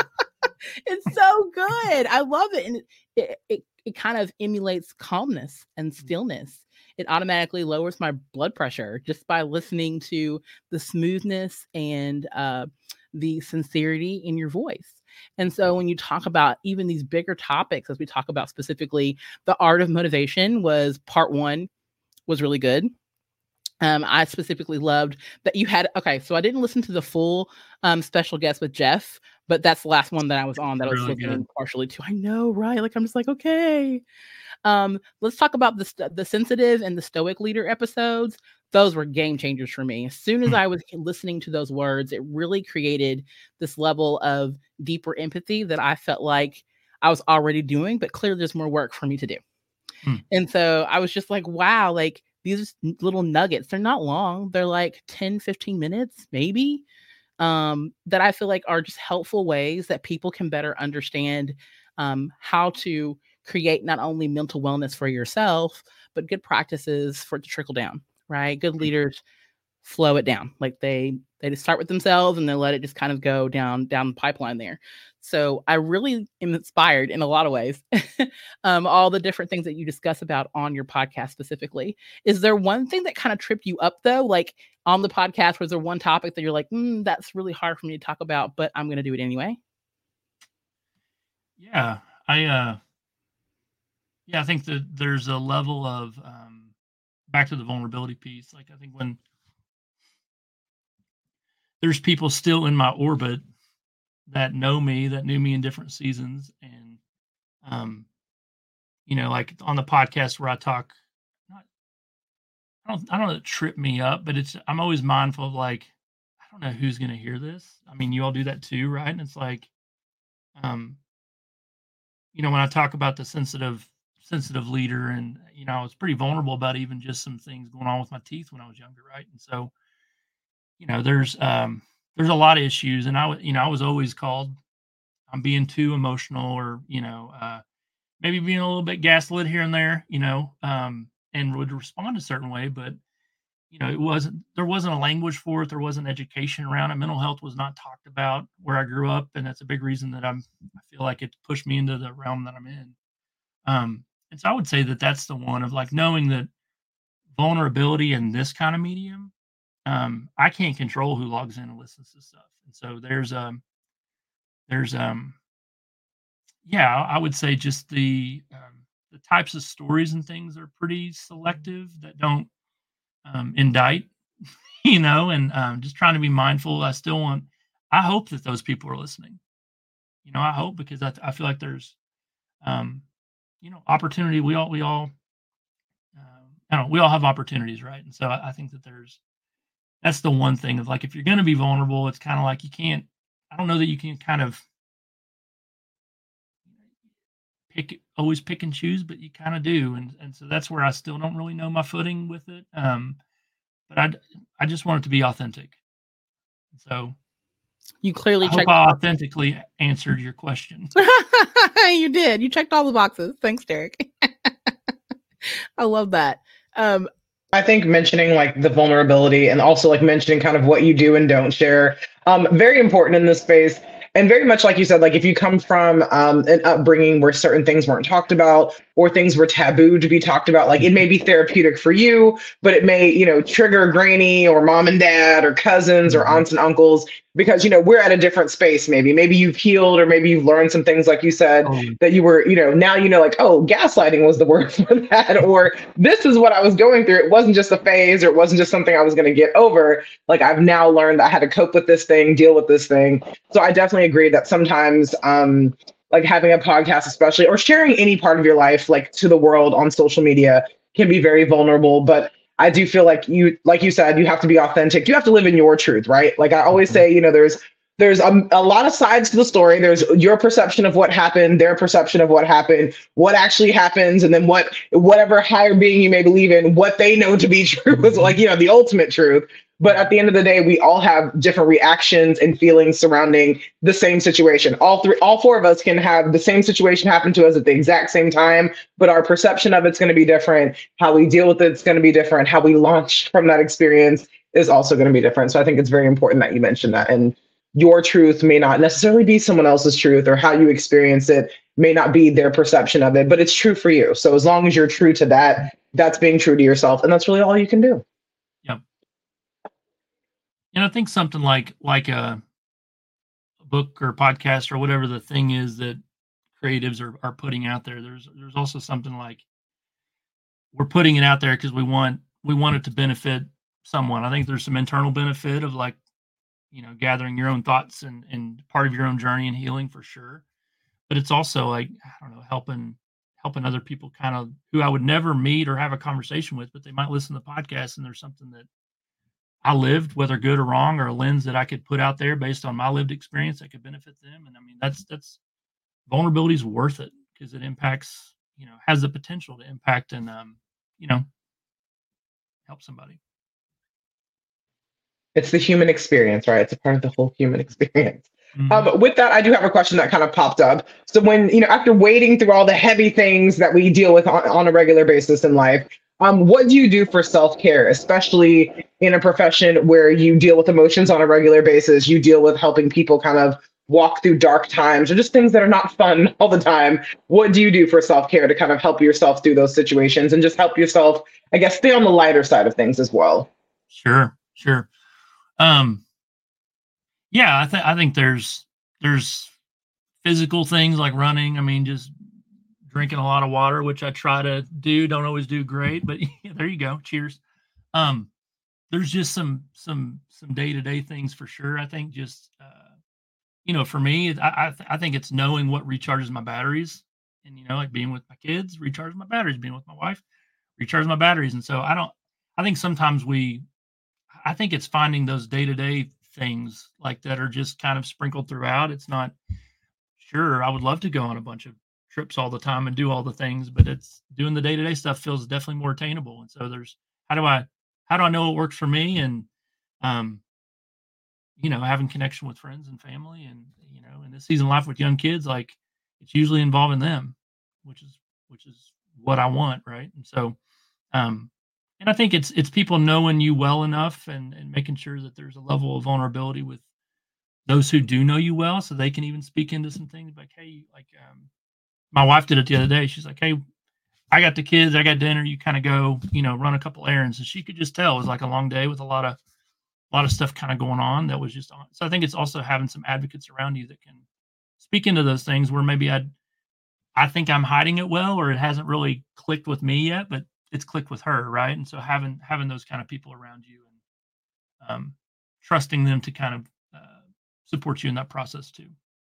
It's so good. I love it. And it, it, it, it kind of emulates calmness and stillness. It automatically lowers my blood pressure just by listening to the smoothness and uh, the sincerity in your voice. And so when you talk about even these bigger topics, as we talk about specifically, the art of motivation was part one, was really good. Um, I specifically loved that you had, okay, so I didn't listen to the full um, special guest with Jeff, but that's the last one that I was on that I was Really listening good. partially to. I know, right? Like, I'm just like, okay. Um, let's talk about the, st- the sensitive and the stoic leader episodes. Those were game changers for me. As soon as I was listening to those words, it really created this level of deeper empathy that I felt like I was already doing, but clearly there's more work for me to do. Hmm. And so I was just like, wow, like these little nuggets, they're not long. They're like ten, fifteen minutes, maybe, um, that I feel like are just helpful ways that people can better understand um, how to create not only mental wellness for yourself, but good practices for it to trickle down, right? Good leaders flow it down. Like they, they just start with themselves and then let it just kind of go down, down the pipeline there. So I really am inspired in a lot of ways. um, all the different things that you discuss about on your podcast specifically. Is there one thing that kind of tripped you up though? Like on the podcast, was there one topic that you're like, mm, that's really hard for me to talk about, but I'm going to do it anyway? Yeah, I, uh, yeah, I think that there's a level of, um, back to the vulnerability piece. Like I think when there's people still in my orbit that know me, that knew me in different seasons. And, um, you know, like on the podcast where I talk, not, I don't, I don't know that trip me up, but it's, I'm always mindful of like, I don't know who's going to hear this. I mean, you all do that too, right? And it's like, um, you know, when I talk about the sensitive, sensitive leader and, you know, I was pretty vulnerable about even just some things going on with my teeth when I was younger. Right. And so, you know, there's, um, there's a lot of issues, and I, w- you know, I was always called, I'm being too emotional, or, you know, uh, maybe being a little bit gaslit here and there, you know, um, and would respond a certain way, but, you know, it wasn't, there wasn't a language for it. There wasn't education around it. Mental health was not talked about where I grew up. And that's a big reason that I'm, I feel like it pushed me into the realm that I'm in. Um, and so I would say that that's the one of like knowing that vulnerability in this kind of medium, um, I can't control who logs in and listens to stuff. And so there's, um, there's, um, yeah, I would say just the, um, the types of stories and things are pretty selective that don't, um, indict, you know, and, um, just trying to be mindful. I still want, I hope that those people are listening, you know, I hope, because I, I feel like there's, um, you know, opportunity. We all, we all, um, I don't know, we all have opportunities, right? And so I, I think that there's, that's the one thing of like, if you're going to be vulnerable, it's kind of like you can't, I don't know that you can kind of, pick always pick and choose, but you kind of do. And and so that's where I still don't really know my footing with it. Um, but I I just want it to be authentic. So you clearly I hope checked. I authentically answered your question. You did. You checked all the boxes. Thanks, Derek. I love that. Um, I think mentioning like the vulnerability and also like mentioning kind of what you do and don't share, um, very important in this space. And very much like you said, like if you come from um, an upbringing where certain things weren't talked about or things were taboo to be talked about, like it may be therapeutic for you, but it may, you know, trigger granny or mom and dad or cousins or aunts and uncles because, you know, we're at a different space. Maybe, maybe you've healed or maybe you've learned some things, like you said, Oh. that you were, you know, now, you know, like, oh, gaslighting was the word for that, or this is what I was going through. It wasn't just a phase or it wasn't just something I was going to get over. Like I've now learned that how to cope with this thing, deal with this thing. So I definitely agree that sometimes um, like having a podcast, especially, or sharing any part of your life, like to the world on social media can be very vulnerable. But I do feel like you, like you said, you have to be authentic. You have to live in your truth, right? Like I always say, you know, there's there's a, a lot of sides to the story. There's your perception of what happened, their perception of what happened, what actually happens, and then what whatever higher being you may believe in, what they know to be true is like, you know, the ultimate truth. But at the end of the day, we all have different reactions and feelings surrounding the same situation. All three, all four of us can have the same situation happen to us at the exact same time, but our perception of it's going to be different. How we deal with it's going to be different. How we launch from that experience is also going to be different. So I think it's very important that you mention that. And your truth may not necessarily be someone else's truth, or how you experience it may not be their perception of it, but it's true for you. So as long as you're true to that, that's being true to yourself. And that's really all you can do. And I think something like like a, a book or podcast or whatever the thing is that creatives are, are putting out there. There's there's also something like we're putting it out there because we want we want it to benefit someone. I think there's some internal benefit of like, you know, gathering your own thoughts and, and part of your own journey and healing for sure. But it's also like, I don't know, helping helping other people kind of who I would never meet or have a conversation with, but they might listen to the podcast and there's something that I lived, whether good or wrong, or a lens that I could put out there based on my lived experience that could benefit them. And I mean, that's, that's vulnerability is worth it because it impacts, you know, has the potential to impact and, um, you know, help somebody. It's the human experience, right? It's a part of the whole human experience. Mm-hmm. Um, with that, I do have a question that kind of popped up. So when, you know, after wading through all the heavy things that we deal with on, on a regular basis in life, Um, what do you do for self-care, especially in a profession where you deal with emotions on a regular basis? You deal with helping people kind of walk through dark times or just things that are not fun all the time. What do you do for self-care to kind of help yourself through those situations and just help yourself, I guess, stay on the lighter side of things as well? Sure, sure. Um, yeah, I think I think there's there's physical things like running. I mean, just drinking a lot of water, which I try to do. Don't always do great, but yeah, there you go. Cheers. Um, there's just some some some day to day things for sure. I think just uh, you know, for me, I I, th- I think it's knowing what recharges my batteries, and you know, like being with my kids recharges my batteries. Being with my wife recharges my batteries, and so I don't. I think sometimes we, I think it's finding those day to day things like that are just kind of sprinkled throughout. It's not sure. I would love to go on a bunch of trips all the time and do all the things, but it's doing the day-to-day stuff feels definitely more attainable. And so there's, how do I, how do I know what works for me? And, um, you know, having connection with friends and family and, you know, in this season of life with young kids, like it's usually involving them, which is, which is what I want. Right. And so, um, and I think it's, it's people knowing you well enough and, and making sure that there's a level of vulnerability with those who do know you well. So they can even speak into some things like, hey, like, um, my wife did it the other day. She's like, hey, I got the kids. I got dinner. You kind of go, you know, run a couple errands. And she could just tell it was like a long day with a lot of, a lot of stuff kind of going on that was just on. So I think it's also having some advocates around you that can speak into those things where maybe I, I think I'm hiding it well, or it hasn't really clicked with me yet, but it's clicked with her. Right. And so having, having those kind of people around you and um, trusting them to kind of uh, support you in that process too.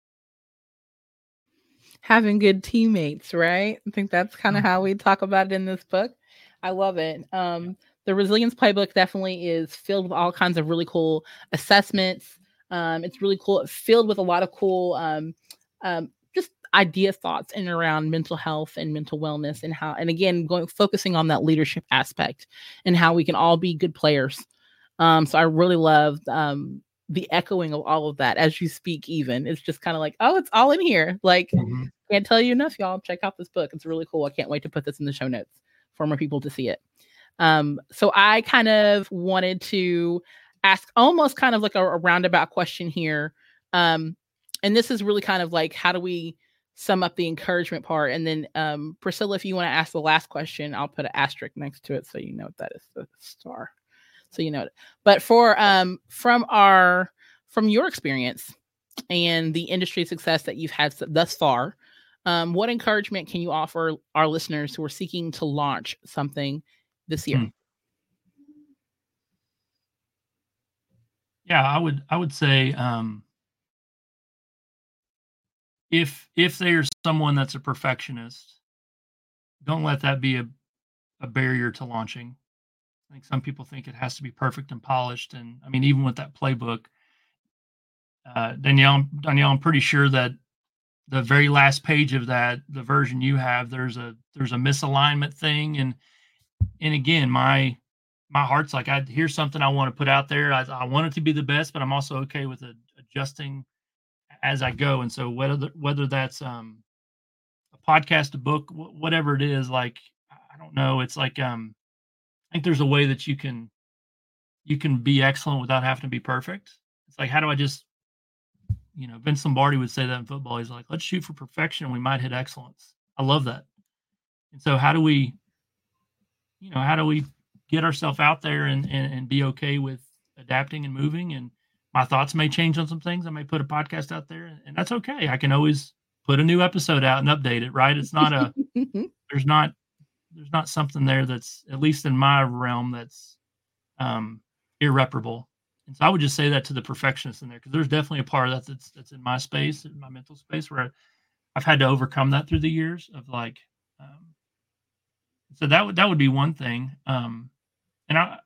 Having good teammates, right? I think that's kind of how we talk about it in this book. I love it. Um, the Resilience Playbook definitely is filled with all kinds of really cool assessments. Um, it's really cool. It's filled with a lot of cool, um, um, just idea thoughts in and around mental health and mental wellness, and how, and again, going focusing on that leadership aspect and how we can all be good players. Um, so I really loved um, the echoing of all of that as you speak. Even it's just kind of like, oh, it's all in here. Like, mm-hmm. Can't tell you enough, y'all. Check out this book. It's really cool. I can't wait to put this in the show notes for more people to see it. Um, so I kind of wanted to ask almost kind of like a, a roundabout question here. Um, and this is really kind of like, how do we sum up the encouragement part? And then um, Priscilla, if you want to ask the last question, I'll put an asterisk next to it so you know what that is, the star. So you know it. But for um, from our from your experience and the industry success that you've had thus far, um, what encouragement can you offer our listeners who are seeking to launch something this year? Hmm. Yeah, I would I would say um, if if there's someone that's a perfectionist, don't let that be a, a barrier to launching. I think some people think it has to be perfect and polished. And I mean, even with that playbook, uh, Danielle, Danielle, I'm pretty sure that the very last page of that, the version you have, there's a there's a misalignment thing. And and again, my my heart's like, I here's something I want to put out there. I, I want it to be the best, but I'm also okay with it adjusting as I go. And so whether whether that's um, a podcast, a book, wh- whatever it is, like I don't know, it's like um. I think there's a way that you can you can be excellent without having to be perfect. It's like, how do I just, you know, Vince Lombardi would say that in football. He's like, let's shoot for perfection and we might hit excellence. I love that. And so how do we, you know, how do we get ourselves out there and, and, and be okay with adapting and moving? And my thoughts may change on some things. I may put a podcast out there, and that's okay. I can always put a new episode out and update it, right? It's not a, there's not, there's not something there that's, at least in my realm, that's um, irreparable. And so I would just say that to the perfectionists in there, because there's definitely a part of that that's, that's in my space, in my mental space, where I, I've had to overcome that through the years of like, um, so that would, that would be one thing. Um, and I,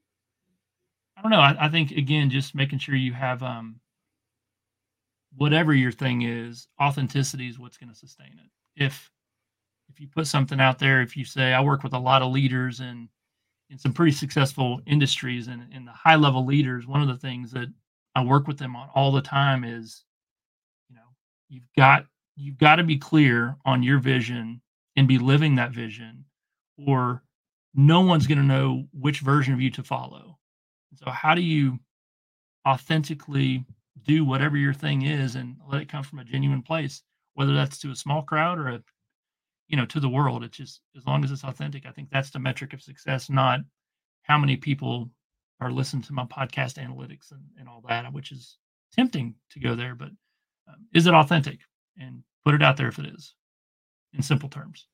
I don't know. I, I think, again, just making sure you have um, whatever your thing is, authenticity is what's going to sustain it. If, If you put something out there, if you say, I work with a lot of leaders in, in some pretty successful industries, and in the high level leaders, one of the things that I work with them on all the time is, you know, you've got, you've got to be clear on your vision and be living that vision, or no one's going to know which version of you to follow. And so how do you authentically do whatever your thing is and let it come from a genuine place, whether that's to a small crowd or a, you know, to the world? It's just, as long as it's authentic, I think that's the metric of success, not how many people are listening to my podcast analytics and, and all that, which is tempting to go there, but um, is it authentic? And put it out there if it is, in simple terms.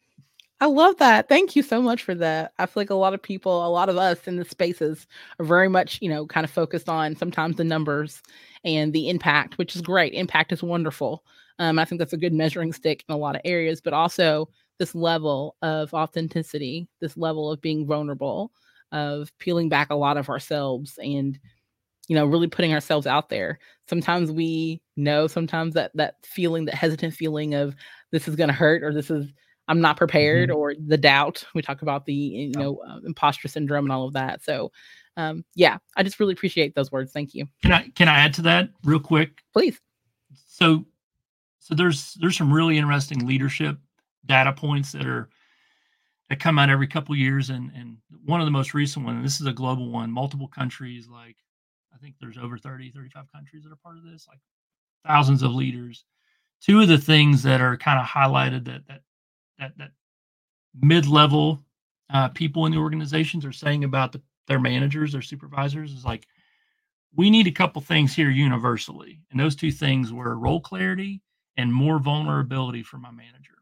I love that. Thank you so much for that. I feel like a lot of people, a lot of us in the spaces are very much, you know, kind of focused on sometimes the numbers and the impact, which is great. Impact is wonderful. Um, I think that's a good measuring stick in a lot of areas, but also this level of authenticity, this level of being vulnerable, of peeling back a lot of ourselves and, you know, really putting ourselves out there. Sometimes we know, sometimes that that feeling, that hesitant feeling of this is going to hurt, or this is, I'm not prepared, mm-hmm. or the doubt. We talk about the, you know, uh, imposter syndrome and all of that. So, um, yeah, I just really appreciate those words. Thank you. Can I, can I add to that real quick? Please. So, so there's, there's some really interesting leadership data points that are, that come out every couple of years. And, and one of the most recent one, and this is a global one, multiple countries, like I think there's over thirty, thirty-five countries that are part of this, like thousands of leaders. Two of the things that are kind of highlighted that, that, that that mid-level uh, people in the organizations are saying about the, their managers, their supervisors, is like, we need a couple things here universally. And those two things were role clarity and more vulnerability for my manager.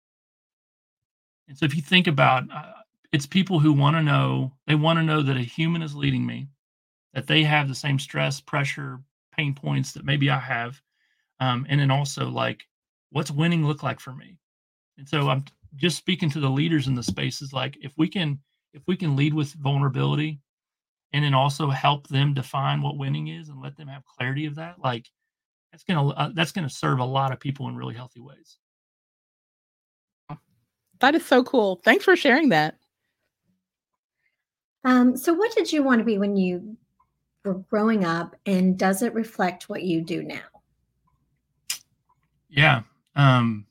And so if you think about uh, it's people who want to know, they want to know that a human is leading me, that they have the same stress, pressure, pain points that maybe I have. Um, and then also, like, what's winning look like for me? And so I'm just speaking to the leaders in the spaces, like if we can, if we can lead with vulnerability and then also help them define what winning is and let them have clarity of that, like that's gonna uh, that's gonna serve a lot of people in really healthy ways. That is so cool. Thanks for sharing that. Um, so what did you want to be when you were growing up, and does it reflect what you do now? Yeah. Um,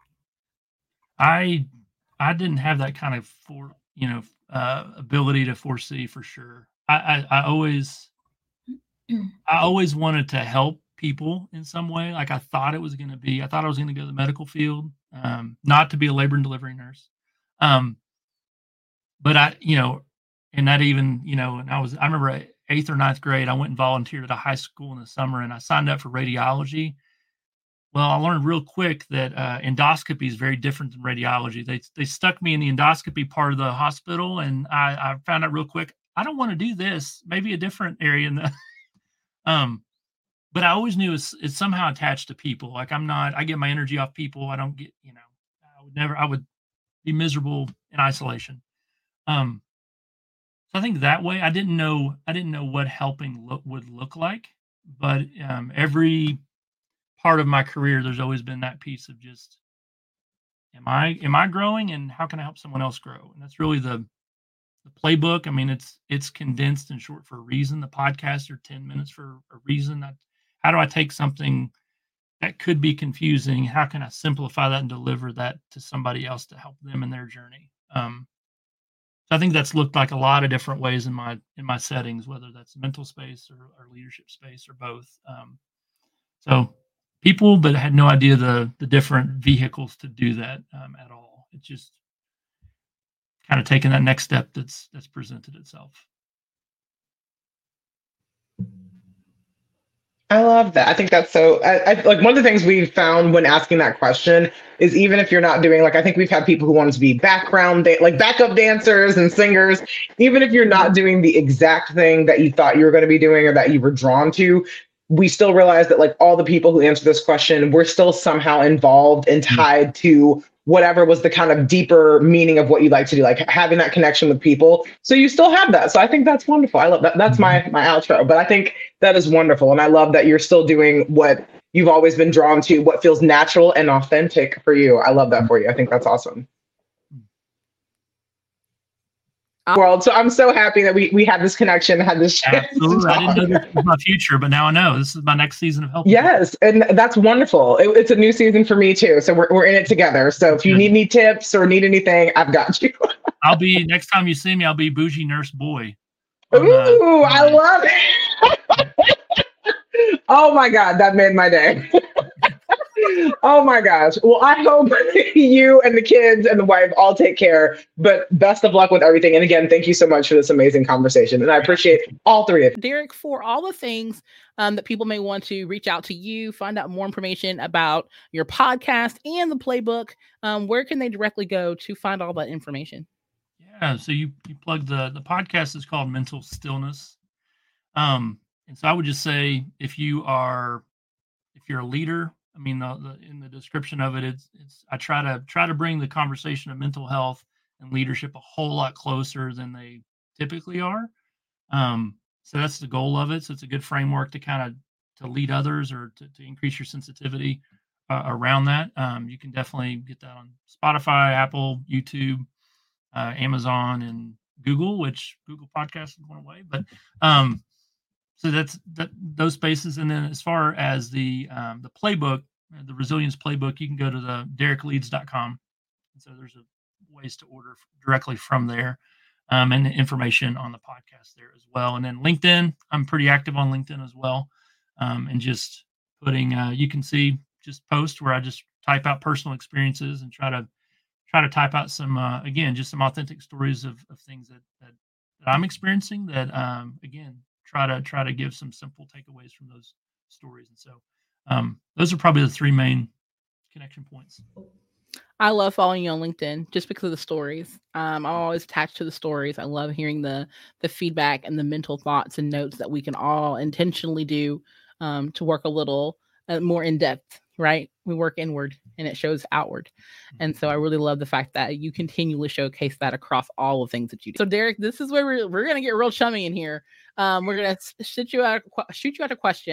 I I didn't have that kind of for you know uh, ability to foresee for sure. I, I I always I always wanted to help people in some way. Like I thought it was going to be. I thought I was going to go to the medical field, um, not to be a labor and delivery nurse. Um, but I, you know, and that even, you know, and I was, I remember eighth or ninth grade, I went and volunteered at a high school in the summer, and I signed up for radiology. Well, I learned real quick that uh, endoscopy is very different than radiology. They they stuck me in the endoscopy part of the hospital, and I, I found out real quick, I don't want to do this. Maybe a different area in the, um, but I always knew it's, it's somehow attached to people. Like I'm not, I get my energy off people. I don't get, you know, I would never, I would be miserable in isolation. Um, so I think that way, I didn't know, I didn't know what helping look would look like, but um, every part of my career, there's always been that piece of just, am I, am I growing, and how can I help someone else grow? And that's really the, the playbook. I mean, it's, it's condensed and short for a reason. The podcasts are ten minutes for a reason. That, how do I take something that could be confusing? How can I simplify that and deliver that to somebody else to help them in their journey? Um, so I think that's looked like a lot of different ways in my, in my settings, whether that's mental space or, or leadership space or both. Um, so people, but had no idea the, the different vehicles to do that um, at all. It's just kind of taking that next step that's, that's presented itself. I love that. I think that's so, I, I, like one of the things we've found when asking that question is, even if you're not doing, like, I think we've had people who wanted to be background, da- like backup dancers and singers, even if you're not doing the exact thing that you thought you were going to be doing or that you were drawn to, we still realize that like all the people who answer this question, we're still somehow involved and tied to whatever was the kind of deeper meaning of what you like to do, like having that connection with people. So you still have that. So I think that's wonderful. I love that. That's my, my outro, but I think that is wonderful. And I love that you're still doing what you've always been drawn to, what feels natural and authentic for you. I love that for you. I think that's awesome. World. So I'm so happy that we we had this connection, had this chance. Absolutely. I didn't know this was my future, but now I know this is my next season of helping. Yes, and that's wonderful. It, it's a new season for me too. So we're we're in it together. So if you need any tips or need anything, I've got you. I'll be, next time you see me, I'll be bougie nurse boy. Ooh, uh, I love it. Oh my God, that made my day. Oh my gosh. Well, I hope you and the kids and the wife all take care, but best of luck with everything. And again, thank you so much for this amazing conversation. And I appreciate all three of you. Derek, for all the things um, that people may want to reach out to you, find out more information about your podcast and the playbook, um, where can they directly go to find all that information? Yeah. So you, you plug the, the podcast is called Mental Stillness. Um, and so I would just say, if you are, if you're a leader, I mean, the, the, in the description of it, it's, it's, I try to try to bring the conversation of mental health and leadership a whole lot closer than they typically are. Um, so that's the goal of it. So it's a good framework to kind of, to lead others or to, to increase your sensitivity uh, around that. Um, you can definitely get that on Spotify, Apple, YouTube, uh, Amazon, and Google, which Google Podcasts is going away, but, um, so that's that, those spaces. And then as far as the um, the playbook, the resilience playbook, you can go to the derek leeds dot com. And so there's a ways to order directly from there, um, and information on the podcast there as well. And then LinkedIn, I'm pretty active on LinkedIn as well. Um, and just putting, uh, you can see just post where I just type out personal experiences and try to try to type out some, uh, again, just some authentic stories of, of things that, that, that I'm experiencing that, um, again, try to try to give some simple takeaways from those stories. And so um, those are probably the three main connection points. I love following you on LinkedIn just because of the stories. Um, I'm always attached to the stories. I love hearing the the feedback and the mental thoughts and notes that we can all intentionally do um, to work a little uh, more in depth, right? We work inward and it shows outward. And so I really love the fact that you continually showcase that across all the things that you do. So Derek, this is where we're, we're going to get real chummy in here. Um, we're going to shoot you out, shoot you out a question. And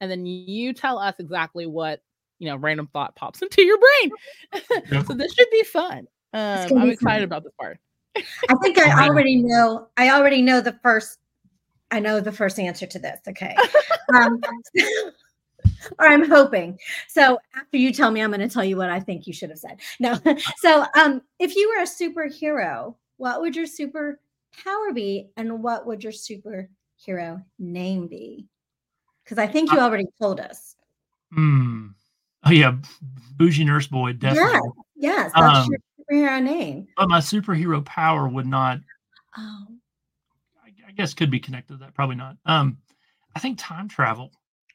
and then you tell us exactly what, you know, random thought pops into your brain. Yep. So this should be fun. Um, gonna I'm be excited fun. about this part. I think I already know. I already know the first. I know the first answer to this. Okay. Um, or I'm hoping. So after you tell me, I'm going to tell you what I think you should have said. No. So um, if you were a superhero, what would your superpower be, and what would your superhero name be? Because I think you already told us. Hmm. Oh yeah, Bougie Nurse Boy, definitely. Yes, yes, that's Um, your superhero name. But my superhero power would not. Oh, I, I guess could be connected to that. Probably not. Um, I think time travel.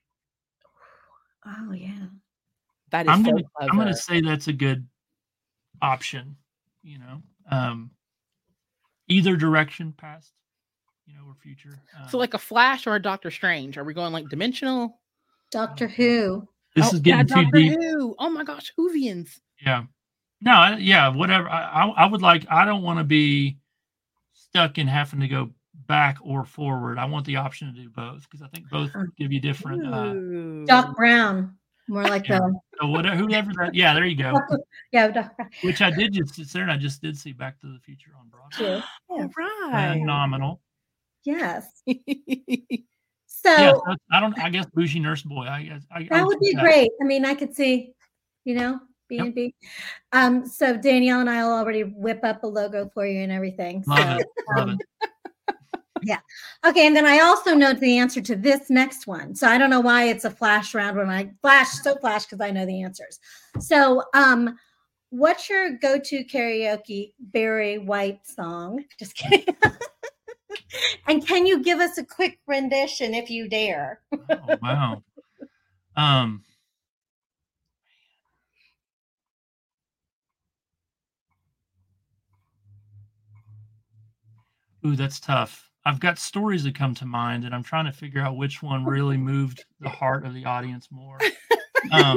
oh yeah. That is I'm so gonna clever. I'm gonna say that's a good option. You know, um, either direction, past, you know, or future. Um, So like a Flash or a Doctor Strange? Are we going like dimensional? Doctor Who. this Oh, is getting yeah, too Doctor deep. Who. Oh my gosh, Whovians. Yeah. No. I, yeah. Whatever. I, I I would like. I don't want to be stuck in having to go back or forward. I want the option to do both because I think both give you different. Uh, Ooh. Doc Brown. More like Yeah. the so whatever, whoever that. Yeah. There you go. yeah, Doc Brown. Which I did just sit there and I just did see Back to the Future on Broadway. All right. Phenomenal. Yes. Yeah. So so I don't. I guess Bougie Nurse Boy. I guess I, I that would be take great. I mean, I could see, you know, B and B. Um, so Danielle and I will already whip up a logo for you and everything. Love so, it. Love um, it. Okay, and then I also know the answer to this next one. So I don't know why it's a flash round when I flash, so flash because I know the answers. So um, what's your go-to karaoke Barry White song? Just kidding. And can you give us a quick rendition if you dare? Oh, wow. Um. Ooh, that's tough. I've got stories that come to mind, and I'm trying to figure out which one really moved the heart of the audience more. Um,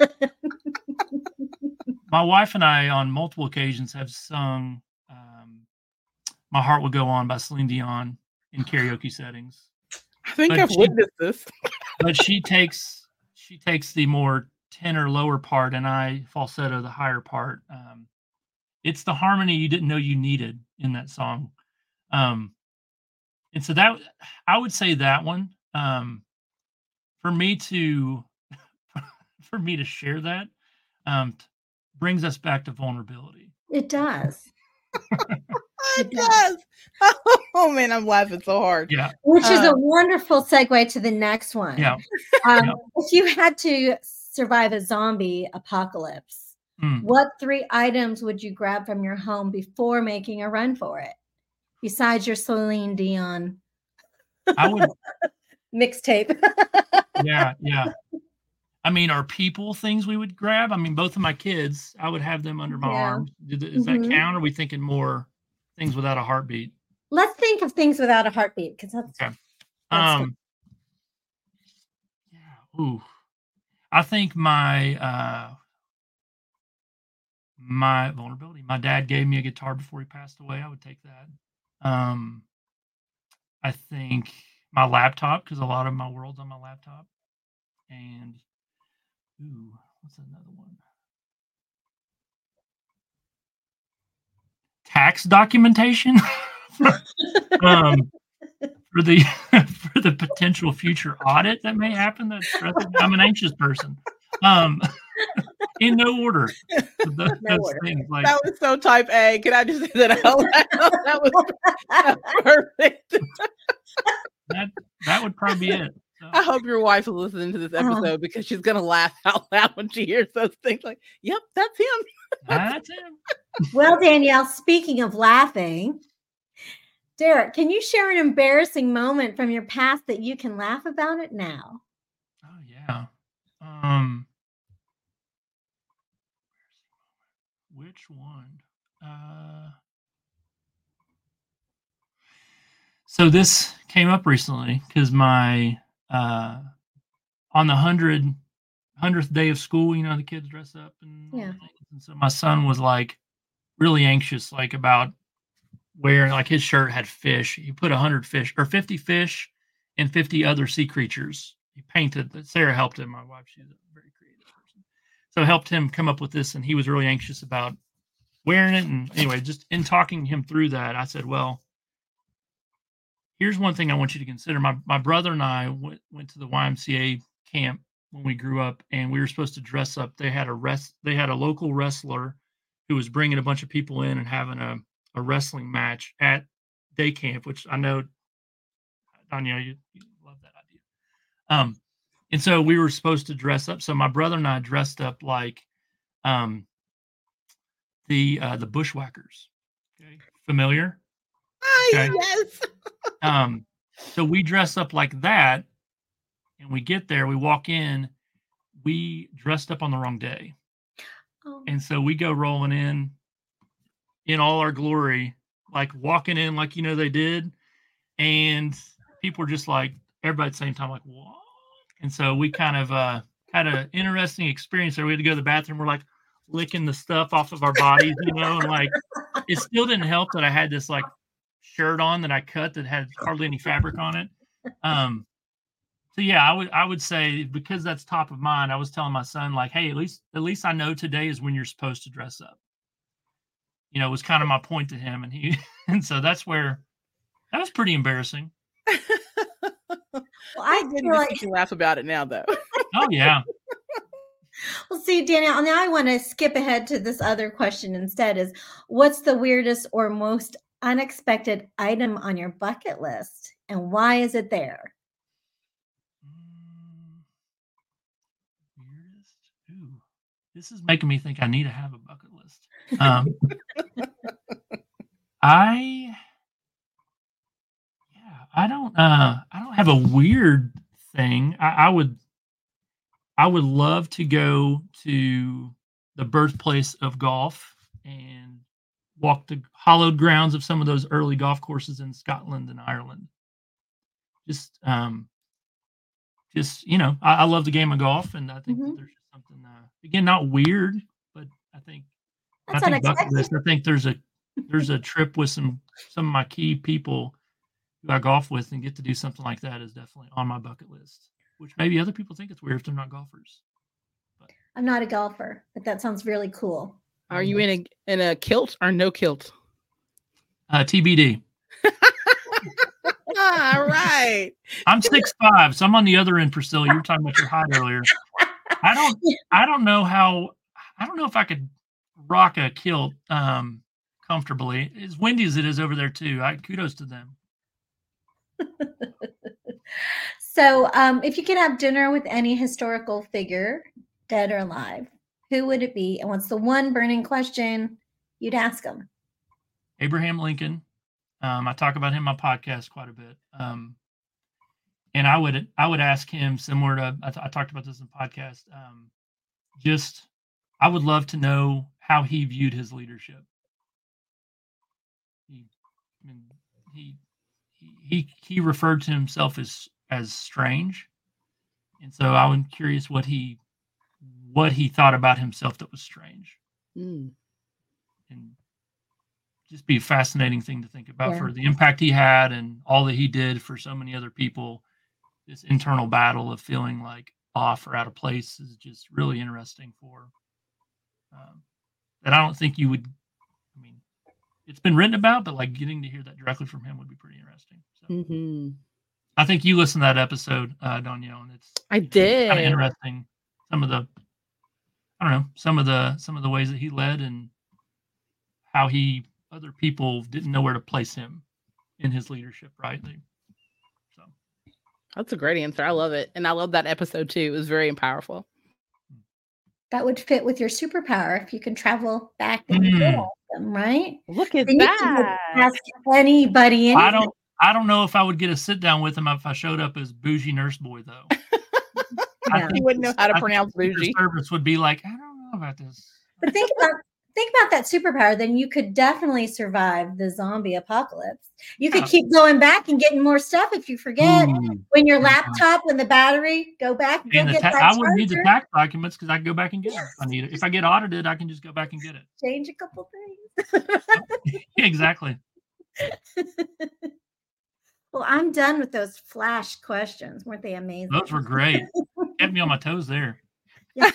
my wife and I, on multiple occasions, have sung um, "My Heart Will Go On" by Celine Dion in karaoke settings. I think But I've she- witnessed this. But she takes she takes the more tenor lower part, and I falsetto the higher part. Um, it's the harmony you didn't know you needed in that song. Um, and so that I would say that one, um, for me to for me to share that, um, t- brings us back to vulnerability. It does. It does. Oh man, I'm laughing so hard. Yeah, Which is a Um, wonderful segue to the next one. yeah. Um, Yeah. If you had to survive a zombie apocalypse, Mm. what three items would you grab from your home before making a run for it? Besides your Celine Dion I would. mixtape. Yeah, yeah. I mean, are people things we would grab? I mean, both of my kids, I would have them under my Yeah. arm. Did- Does that Mhm. count? Or are we thinking more things without a heartbeat? Let's think of things without a heartbeat because that's, Okay. that's Um. Yeah. Ooh. I think my uh my vulnerability. My dad gave me a guitar before he passed away. I would take that. Um. I think my laptop because a lot of my world's on my laptop. And ooh, what's another one? Tax documentation. um, for the for the potential future audit that may happen. That's stressing. I'm an anxious person. Um, in no order. Those, No those order. things like That was so type A. Can I just say that out loud? That was that's perfect. that. That would probably be it. So, I hope your wife is listening to this Oh. episode because she's gonna laugh out loud when she hears those things. Like, yep, that's him. that's it. Well, Danielle, speaking of laughing, Derek, can you share an embarrassing moment from your past that you can laugh about it now? Oh yeah. Um. Which one? Uh. So this came up recently because my uh on the hundred hundredth day of school, you know, the kids dress up and all the Yeah. things. And so my son was like really anxious, like about wearing like his shirt had fish. He put a hundred fish or fifty fish and fifty other sea creatures. he painted. Sarah helped him. My wife, she's a very creative person, so helped him come up with this. And he was really anxious about wearing it. And anyway, just in talking him through that, I said, well, here's one thing I want you to consider. My my brother and I went, went to the Y M C A camp when we grew up, and we were supposed to dress up. They had a rest. They had a local wrestler who was bringing a bunch of people in and having a, a wrestling match at day camp, which I know, Danielle, you, you love that idea. Um, and so we were supposed to dress up. So my brother and I dressed up like um, the uh, the Bushwhackers. Okay, familiar? Okay. Yes. um, so we dress up like that, and we get there. We walk in. We dressed up on the wrong day. And so we go rolling in in all our glory, like walking in like, you know, they did. And people were just like, everybody at the same time, like, what? And so we kind of uh, had an interesting experience there. We had to go to the bathroom. We're like licking the stuff off of our bodies, you know, and like, it still didn't help that I had this like shirt on that I cut that had hardly any fabric on it. Um, So yeah, I would I would say, because that's top of mind, I was telling my son, like, hey, at least at least I know today is when you're supposed to dress up. You know, it was kind of my point to him, and he and so that's where that was pretty embarrassing. Well, I didn't feel like you laugh about it now, though. Oh yeah. Well, see, Danielle, now I want to skip ahead to this other question instead. Is what's the weirdest or most unexpected item on your bucket list, and why is it there? Ooh, this is making me think I need to have a bucket list. Um, I, yeah, I don't, uh, I don't have a weird thing. I, I would, I would love to go to the birthplace of golf and walk the hallowed grounds of some of those early golf courses in Scotland and Ireland. Just, um, just you know, I, I love the game of golf, and I think Mhm. that there's something uh, again not weird, but I think That's I think bucket unexpected. list. I think there's a there's a trip with some some of my key people who I golf with, and get to do something like that is definitely on my bucket list. Which maybe other people think it's weird if they're not golfers. But I'm not a golfer, but that sounds really cool. Are you in a in a kilt or no kilt? uh, T B D. All right. I'm six five, so I'm on the other end, Priscilla. You were talking about your height earlier. I don't I don't know how I don't know if I could rock a kilt um, comfortably. As windy as it is over there too. I kudos to them. So, um, if you could have dinner with any historical figure, dead or alive, who would it be? And what's the one burning question you'd ask them? Abraham Lincoln. Um, I talk about him in my podcast quite a bit. Um, and I would I would ask him similar to I, th- I talked about this in the podcast. Um, just I would love to know how he viewed his leadership. He, I mean, he he he referred to himself as as strange, and so I'm curious what he what he thought about himself that was strange. Mm. And just be a fascinating thing to think about Yeah. for the impact he had and all that he did for so many other people. This internal battle of feeling like off or out of place is just really interesting for um, that. I don't think you would, I mean, it's been written about, but like getting to hear that directly from him would be pretty interesting. So Mm-hmm. I think you listened to that episode, uh, Danielle, and it's I did. kind of interesting. Some of the, I don't know, some of the, some of the ways that he led and how he, other people didn't know where to place him in his leadership, right? They, so That's a great answer. I love it. And I love that episode too. It was very powerful. That would fit with your superpower if you can travel back and Mm. get at them, right? Look at Then you can that. ask anybody I anything. don't, I don't know if I would get a sit down with him if I showed up as bougie nurse boy, though. I Yeah. think You wouldn't know the- how to I think pronounce the Secret bougie. Service would be like, I don't know about this. But think about think about that superpower. Then you could definitely survive the zombie apocalypse. You could Yeah. keep going back and getting more stuff if you forget. Ooh. When your Yeah. laptop, when the battery, go back and go And the get ta- that I wouldn't need the charger, tax documents because I can go back and get it if I need it. If I get audited, I can just go back and get it. change a couple things. Exactly. Well, I'm done with those flash questions. Weren't they amazing? Those were great. Kept me on my toes there. Yes,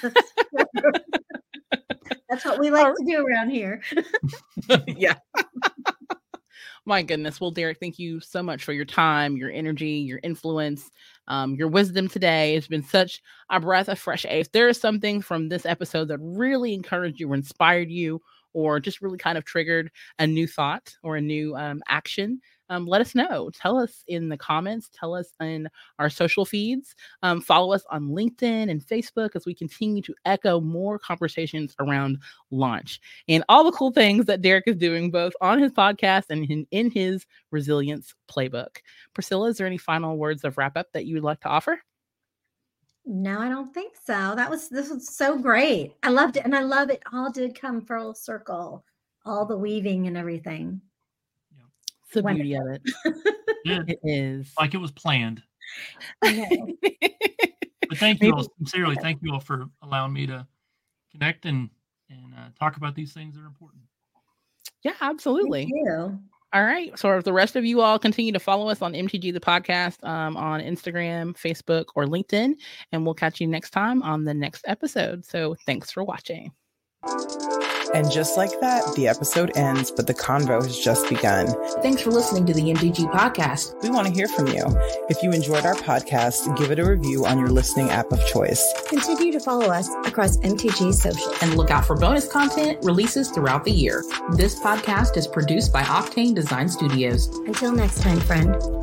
that's what we like to do around here. Yeah. My goodness. Well, Derek, thank you so much for your time, your energy, your influence, um, your wisdom today. It's been such a breath of fresh air. If there is something from this episode that really encouraged you or inspired you, or just really kind of triggered a new thought or a new um, action, um, let us know. Tell us in the comments. Tell us in our social feeds. Um, follow us on LinkedIn and Facebook as we continue to echo more conversations around launch and all the cool things that Derek is doing, both on his podcast and in, in his Resilience Playbook. Priscilla, is there any final words of wrap up that you would like to offer? No, I don't think so. That was, this was so great. I loved it. And I love it all did come full circle, all the weaving and everything. It's the beauty of it. Yeah. It is. Like it was planned. Okay. But thank you all, sincerely, thank you all for allowing me to connect and, and uh, talk about these things that are important. Yeah, absolutely. Thank you. All right. So if the rest of you all continue to follow us on M T G, the podcast, um, on Instagram, Facebook, or LinkedIn, and we'll catch you next time on the next episode. So thanks for watching. And just like that, the episode ends, but the convo has just begun. Thanks for listening to the M T G podcast. We want to hear from you. If you enjoyed our podcast, give it a review on your listening app of choice. Continue to follow us across M T G social. And look out for bonus content releases throughout the year. This podcast is produced by Octane Design Studios. Until next time, friend.